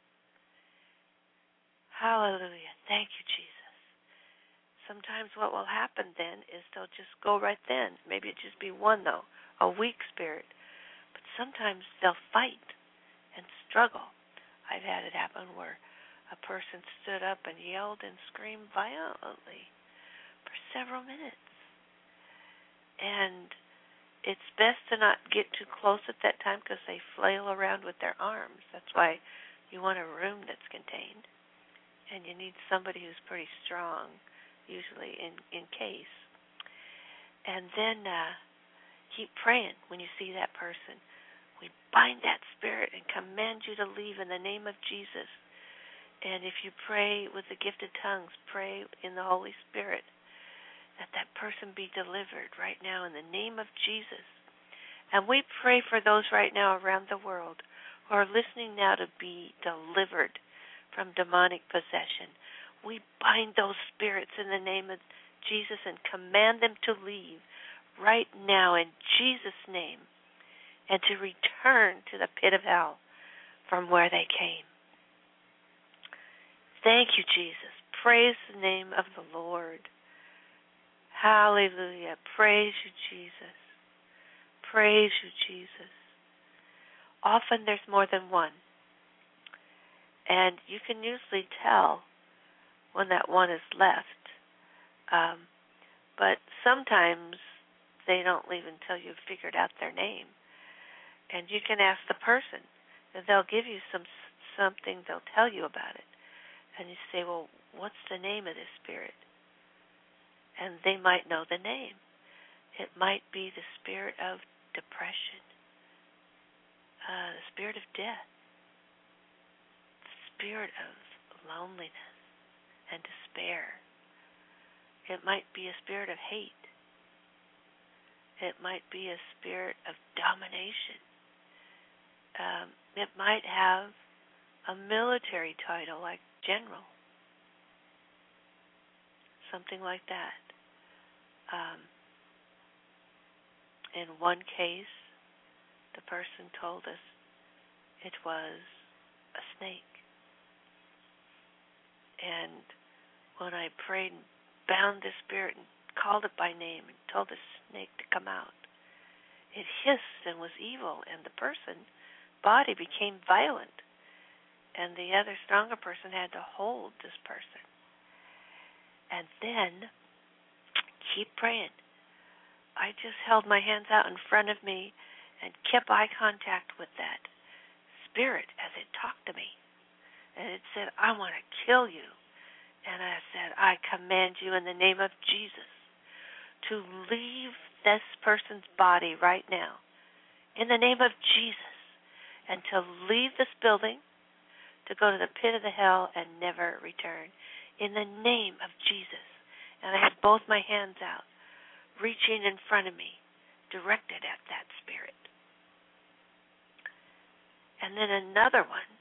Hallelujah. Thank you, Jesus. Sometimes what will happen then is they'll just go right then. Maybe it just be one, though, a weak spirit. But sometimes they'll fight and struggle. I've had it happen where a person stood up and yelled and screamed violently for several minutes. And it's best to not get too close at that time because they flail around with their arms. That's why you want a room that's contained. And you need somebody who's pretty strong, usually in, in case. And then uh, keep praying when you see that person. We bind that spirit and command you to leave in the name of Jesus. And if you pray with the gift of tongues, pray in the Holy Spirit that that person be delivered right now in the name of Jesus. And we pray for those right now around the world who are listening now to be delivered from demonic possession. We bind those spirits in the name of Jesus and command them to leave right now in Jesus' name and to return to the pit of hell from where they came. Thank you, Jesus. Praise the name of the Lord. Hallelujah. Praise you, Jesus. Praise you, Jesus. Often there's more than one. And you can usually tell when that one is left. Um, but sometimes they don't leave until you've figured out their name. And you can ask the person, and they'll give you some something, they'll tell you about it. And you say, well, what's the name of this spirit? And they might know the name. It might be the spirit of depression, uh, the spirit of death, the spirit of loneliness and despair. It might be a spirit of hate. It might be a spirit of domination. Um, it might have a military title like general, something like that. Um, in one case, the person told us it was a snake. And when I prayed and bound the spirit and called it by name and told the snake to come out, it hissed and was evil, and the person's body became violent, and the other stronger person had to hold this person. And then, keep praying. I just held my hands out in front of me and kept eye contact with that spirit as it talked to me. And it said, I want to kill you. And I said, I command you in the name of Jesus to leave this person's body right now, in the name of Jesus, and to leave this building, to go to the pit of the hell and never return, in the name of Jesus. And I had both my hands out, reaching in front of me, directed at that spirit. And then another one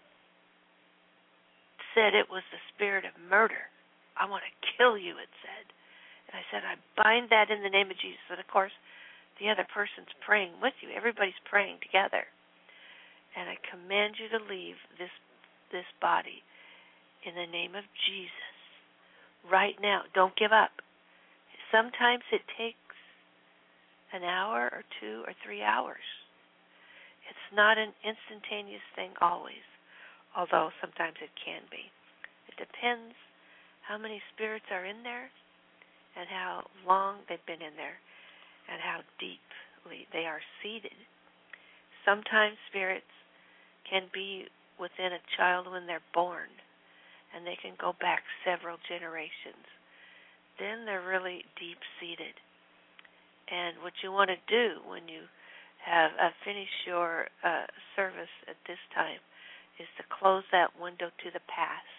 said it was the spirit of murder. I want to kill you, it said. And I said, I bind that in the name of Jesus. And, of course, the other person's praying with you. Everybody's praying together. And I command you to leave this this body in the name of Jesus right now. Don't give up. Sometimes it takes an hour or two or three hours. It's not an instantaneous thing always, although sometimes it can be. It depends how many spirits are in there and how long they've been in there and how deeply they are seated. Sometimes spirits can be within a child when they're born, and they can go back several generations. Then they're really deep-seated. And what you want to do when you have uh, finished your uh, service at this time is to close that window to the past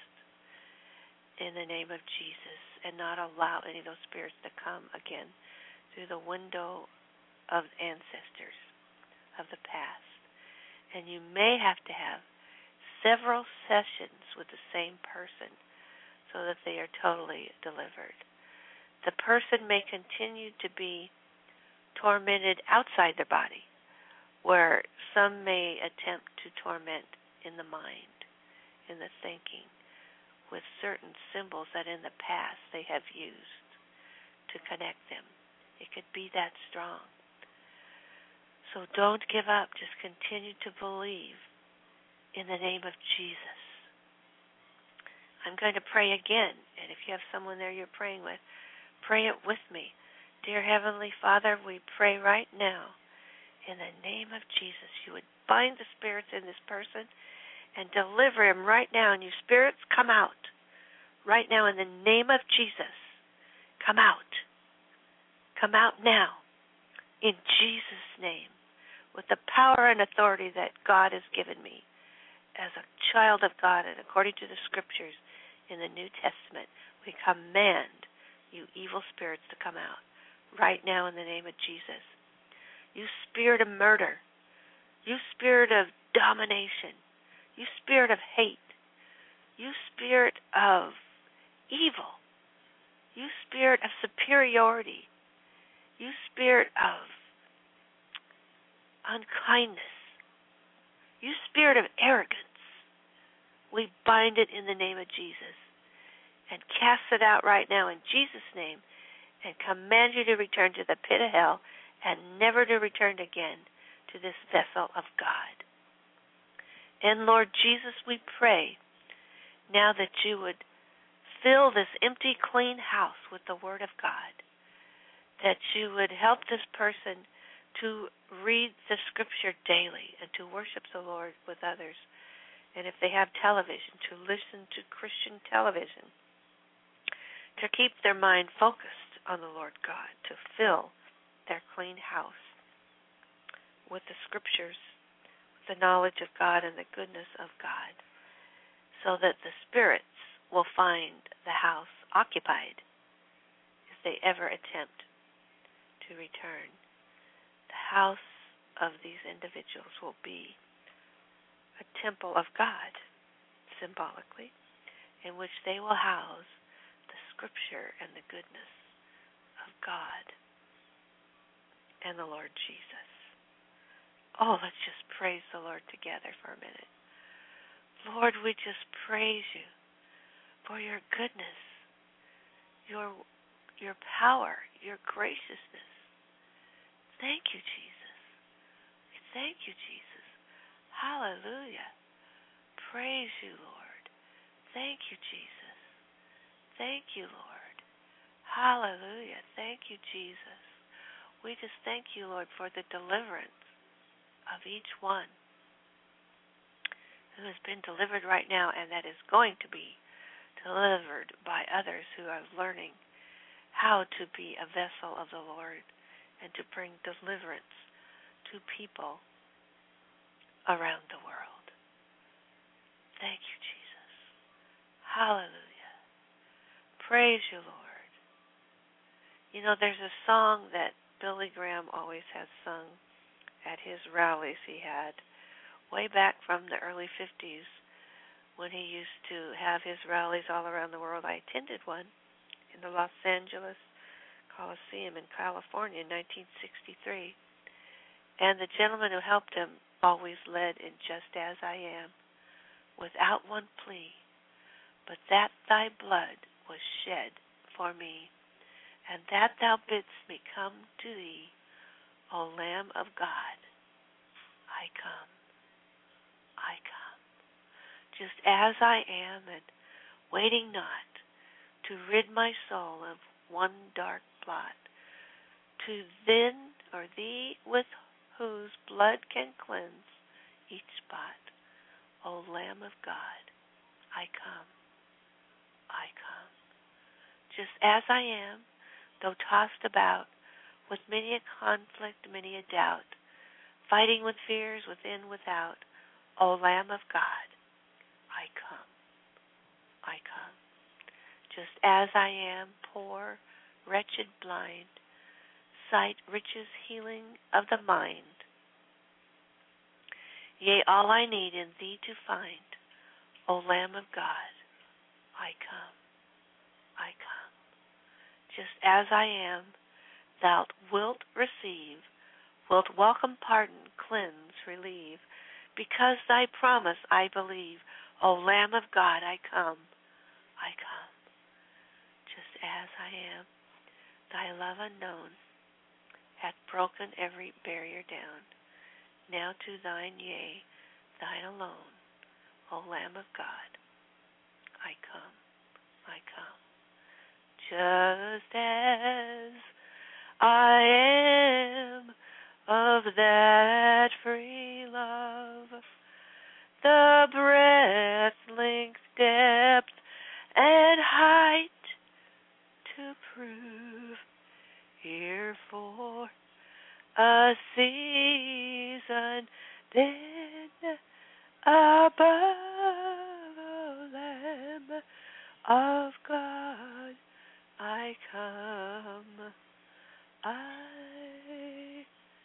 in the name of Jesus and not allow any of those spirits to come again through the window of ancestors of the past. And you may have to have several sessions with the same person so that they are totally delivered. The person may continue to be tormented outside their body, where some may attempt to torment in the mind, in the thinking, with certain symbols that in the past they have used to connect them. It could be that strong. So don't give up. Just continue to believe in the name of Jesus. I'm going to pray again, and if you have someone there you're praying with, pray it with me. Dear Heavenly Father, we pray right now in the name of Jesus, you would bind the spirits in this person and deliver him right now. And you spirits, come out. Right now in the name of Jesus. Come out. Come out now. In Jesus' name. With the power and authority that God has given me as a child of God and according to the Scriptures in the New Testament, we command you evil spirits to come out right now in the name of Jesus. You spirit of murder. You spirit of domination. You spirit of hate. You spirit of evil. You spirit of superiority. You spirit of unkindness. You spirit of arrogance. We bind it in the name of Jesus and cast it out right now in Jesus' name and command you to return to the pit of hell and never to return again to this vessel of God. And Lord Jesus, we pray now that you would fill this empty, clean house with the Word of God, that you would help this person to read the Scripture daily and to worship the Lord with others. And if they have television, to listen to Christian television, to keep their mind focused on the Lord God, to fill their clean house with the Scriptures, with the knowledge of God and the goodness of God, so that the spirits will find the house occupied if they ever attempt to return. The house of these individuals will be a temple of God, symbolically, in which they will house the Scripture and the goodness of God and the Lord Jesus. Oh, let's just praise the Lord together for a minute. Lord, we just praise you for your goodness, your your power, your graciousness. Thank you, Jesus. We thank you, Jesus. Hallelujah. Praise you, Lord. Thank you, Jesus. Thank you, Lord. Hallelujah. Thank you, Jesus. We just thank you, Lord, for the deliverance of each one who has been delivered right now and that is going to be delivered by others who are learning how to be a vessel of the Lord and to bring deliverance to people around the world. Thank you, Jesus. Hallelujah. Praise you, Lord. You know, there's a song that Billy Graham always has sung at his rallies he had way back from the early fifties when he used to have his rallies all around the world. I attended one in the Los Angeles Coliseum in California in nineteen sixty-three. And the gentleman who helped him always led in Just As I Am, without one plea, but that thy blood was shed for me, and that thou bidst me come to thee, O Lamb of God. I come, I come, just as I am, and waiting not to rid my soul of one dark blot, to then or thee with whose blood can cleanse each spot. O Lamb of God, I come, I come, just as I am, though tossed about with many a conflict, many a doubt, fighting with fears within, without. O Lamb of God, I come, I come, just as I am, poor, wretched, blind, sight, riches, healing of the mind. Yea, all I need in thee to find, O Lamb of God, I come, I come, just as I am, thou wilt receive, wilt welcome, pardon, cleanse, relieve, because thy promise I believe. O Lamb of God, I come, I come, just as I am. Thy love unknown hath broken every barrier down. Now to thine, yea, thine alone, O Lamb of God, I come, I come, just as I am, of that free love, the breadth, length, depth, and height to prove, here for a season, then above, O Lamb of God, I come, I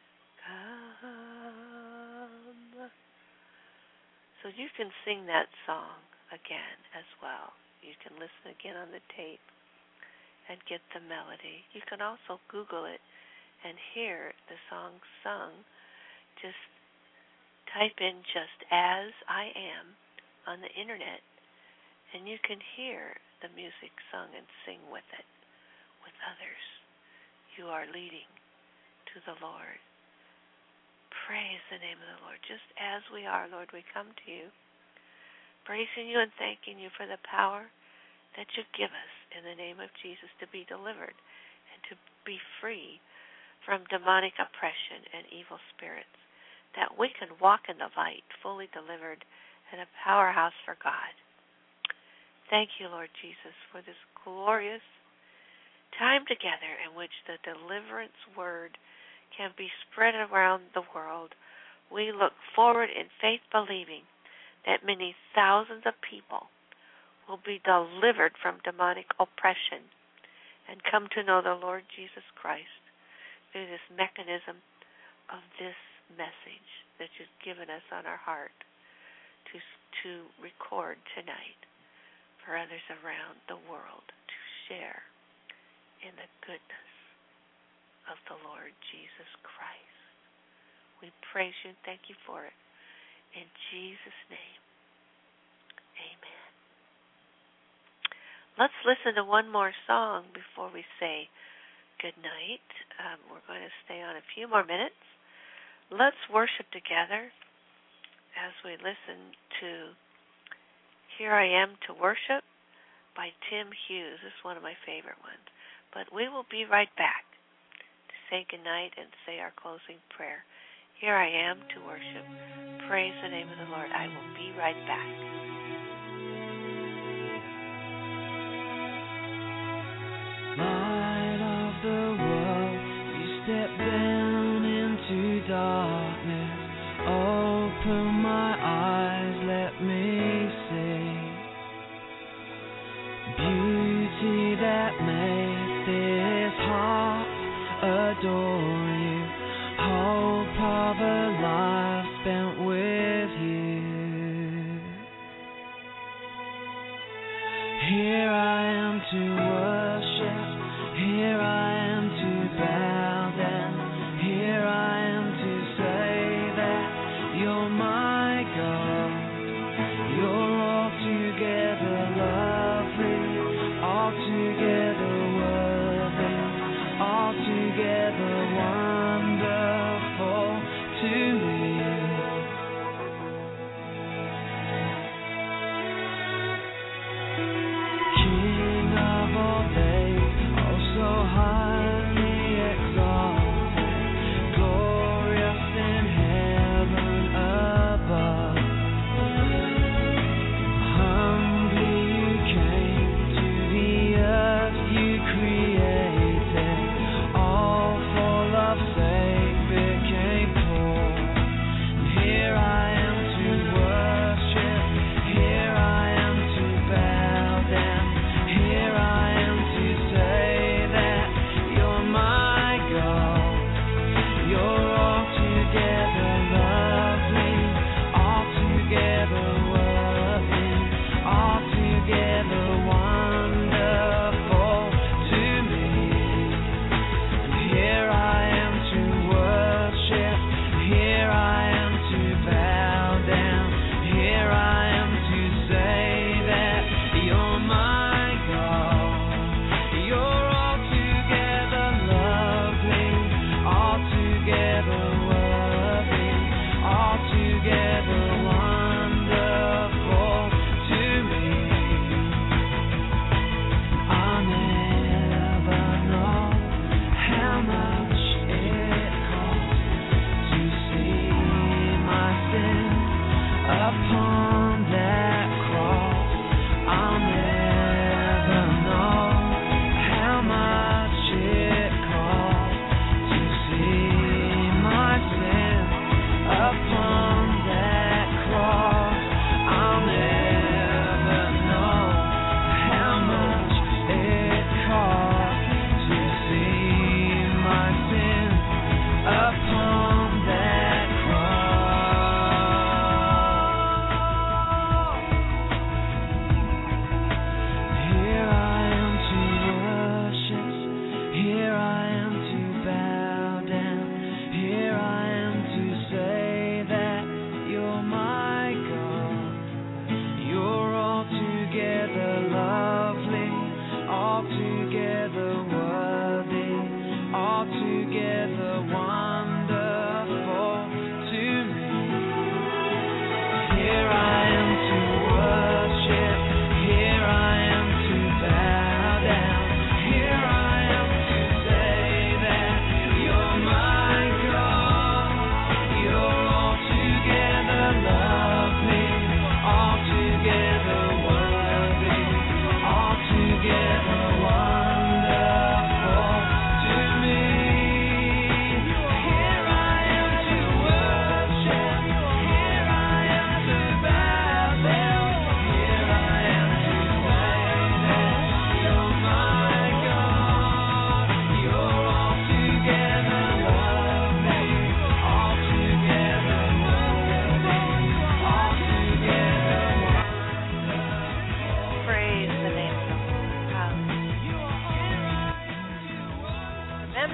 come. So you can sing that song again as well. You can listen again on the tape and get the melody. You can also Google it and hear the song sung. Just type in Just As I Am on the internet, and you can hear the music sung and sing with it, with others. You are leading to the Lord. Praise the name of the Lord. Just as we are, Lord, we come to you, praising you and thanking you for the power that you give us in the name of Jesus to be delivered and to be free from demonic oppression and evil spirits, that we can walk in the light, fully delivered, and a powerhouse for God. Thank you, Lord Jesus, for this glorious time together in which the deliverance word can be spread around the world we look forward in faith, believing that many thousands of people will be delivered from demonic oppression and come to know the Lord Jesus Christ through this mechanism of this message that you've given us on our heart to to record tonight for others around the world to share in the goodness of the Lord Jesus Christ. We praise you and thank you for it. In Jesus' name, amen. Let's listen to one more song before we say good night. Um, we're going to stay on a few more minutes. Let's worship together as we listen to Here I Am to Worship by Tim Hughes. This is one of my favorite ones. But we will be right back to say good night and say our closing prayer. Here I am to worship. Praise the name of the Lord. I will be right back. Light of the world, you step down into darkness. Open my eyes, let me see beauty that makes this heart adore you. Hope of a life spent with you. Here I am to worship. Here I am to bow down. Here I am to say that you're my God. You're altogether lovely, altogether worthy, altogether wonderful to me. King of all days, oh so high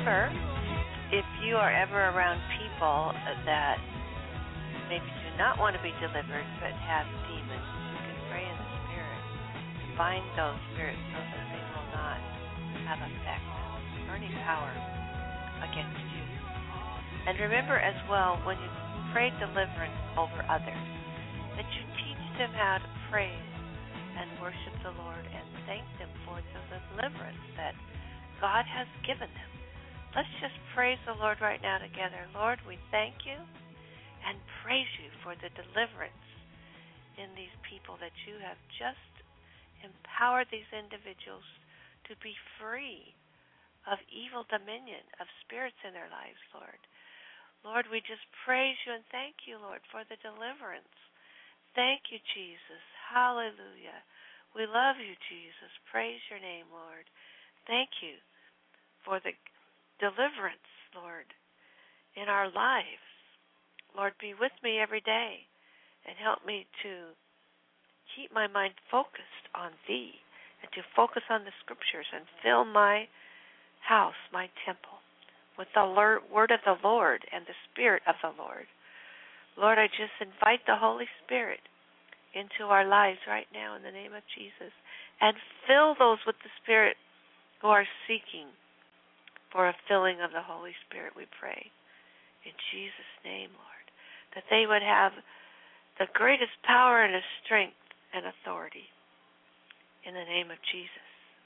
remember, if you are ever around people that maybe do not want to be delivered but have demons, you can pray in the Spirit. Bind those spirits so that they will not have effect or any power against you. And remember as well, when you pray deliverance over others, that you teach them how to praise and worship the Lord and thank them for the deliverance that God has given them. Let's just praise the Lord right now together. Lord, we thank you and praise you for the deliverance in these people that you have just empowered these individuals to be free of evil dominion, of spirits in their lives, Lord. Lord, we just praise you and thank you, Lord, for the deliverance. Thank you, Jesus. Hallelujah. We love you, Jesus. Praise your name, Lord. Thank you for the deliverance, Lord, in our lives. Lord, be with me every day and help me to keep my mind focused on thee and to focus on the scriptures and fill my house, my temple, with the word of the Lord and the Spirit of the Lord. Lord, I just invite the Holy Spirit into our lives right now in the name of Jesus and fill those with the Spirit who are seeking for a filling of the Holy Spirit, we pray. In Jesus' name, Lord, that they would have the greatest power and strength and authority in the name of Jesus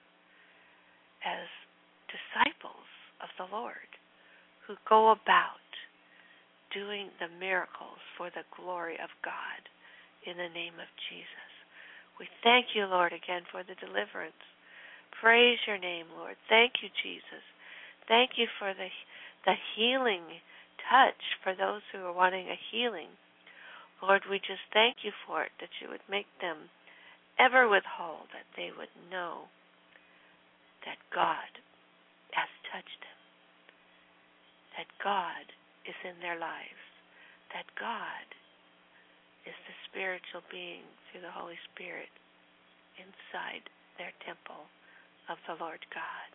as disciples of the Lord who go about doing the miracles for the glory of God in the name of Jesus. We thank you, Lord, again for the deliverance. Praise your name, Lord. Thank you, Jesus. Thank you for the the healing touch for those who are wanting a healing. Lord, we just thank you for it, that you would make them ever withhold, that they would know that God has touched them, that God is in their lives, that God is the spiritual being through the Holy Spirit inside their temple of the Lord God.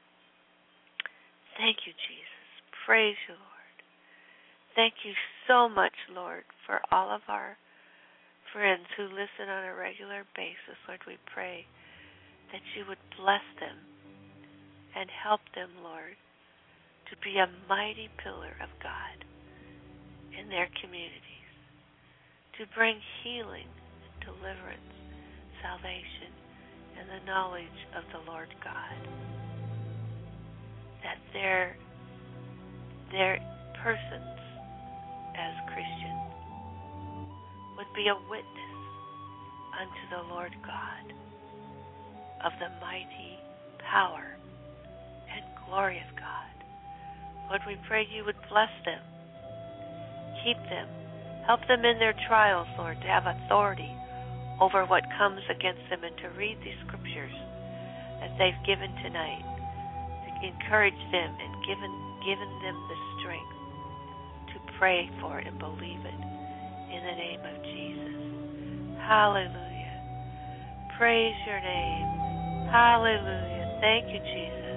Thank you, Jesus. Praise you, Lord. Thank you so much, Lord, for all of our friends who listen on a regular basis. Lord, we pray that you would bless them and help them, Lord, to be a mighty pillar of God in their communities, to bring healing, deliverance, salvation, and the knowledge of the Lord God, that their, their persons as Christians would be a witness unto the Lord God of the mighty power and glory of God. Lord, we pray you would bless them, keep them, help them in their trials, Lord, to have authority over what comes against them and to read these scriptures that they've given tonight, to encourage them and given, given them the strength to pray for it and believe it in the name of Jesus. Hallelujah. Praise your name. Hallelujah. Thank you, Jesus.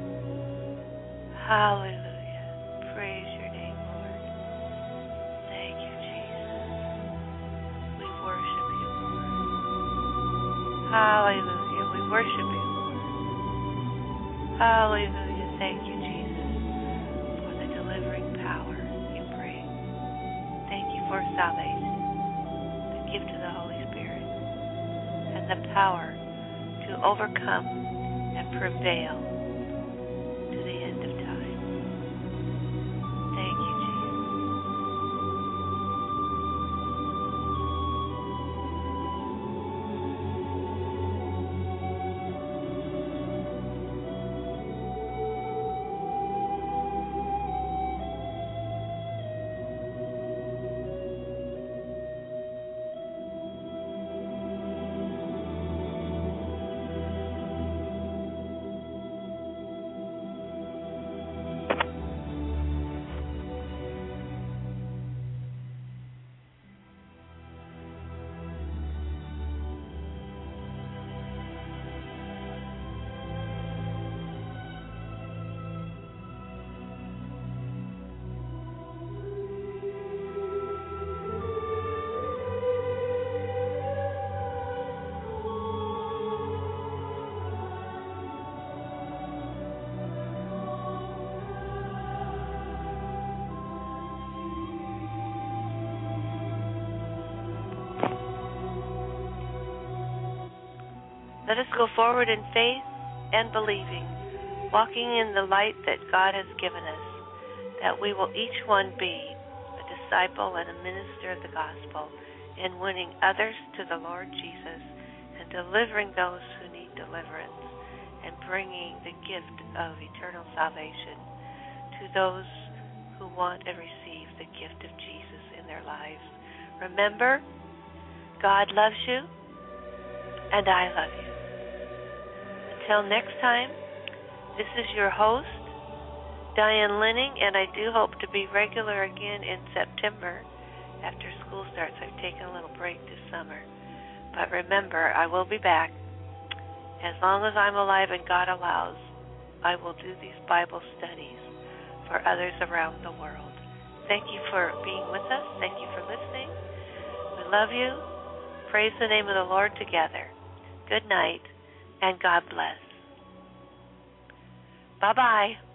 Hallelujah. Praise your name, Lord. Thank you, Jesus. We worship you, Lord. Hallelujah. We worship you, Lord. Hallelujah. Thank you, Jesus, for the delivering power you bring. Thank you for salvation, the gift of the Holy Spirit, and the power to overcome and prevail to the end of time. Thank you, Jesus. Let us go forward in faith and believing, walking in the light that God has given us, that we will each one be a disciple and a minister of the gospel in winning others to the Lord Jesus and delivering those who need deliverance and bringing the gift of eternal salvation to those who want and receive the gift of Jesus in their lives. Remember, God loves you, and I love you. Until next time, this is your host, Diane Linning, and I do hope to be regular again in September after school starts. I've taken a little break this summer. But remember, I will be back. As long as I'm alive and God allows, I will do these Bible studies for others around the world. Thank you for being with us. Thank you for listening. We love you. Praise the name of the Lord together. Good night, and God bless. Bye-bye.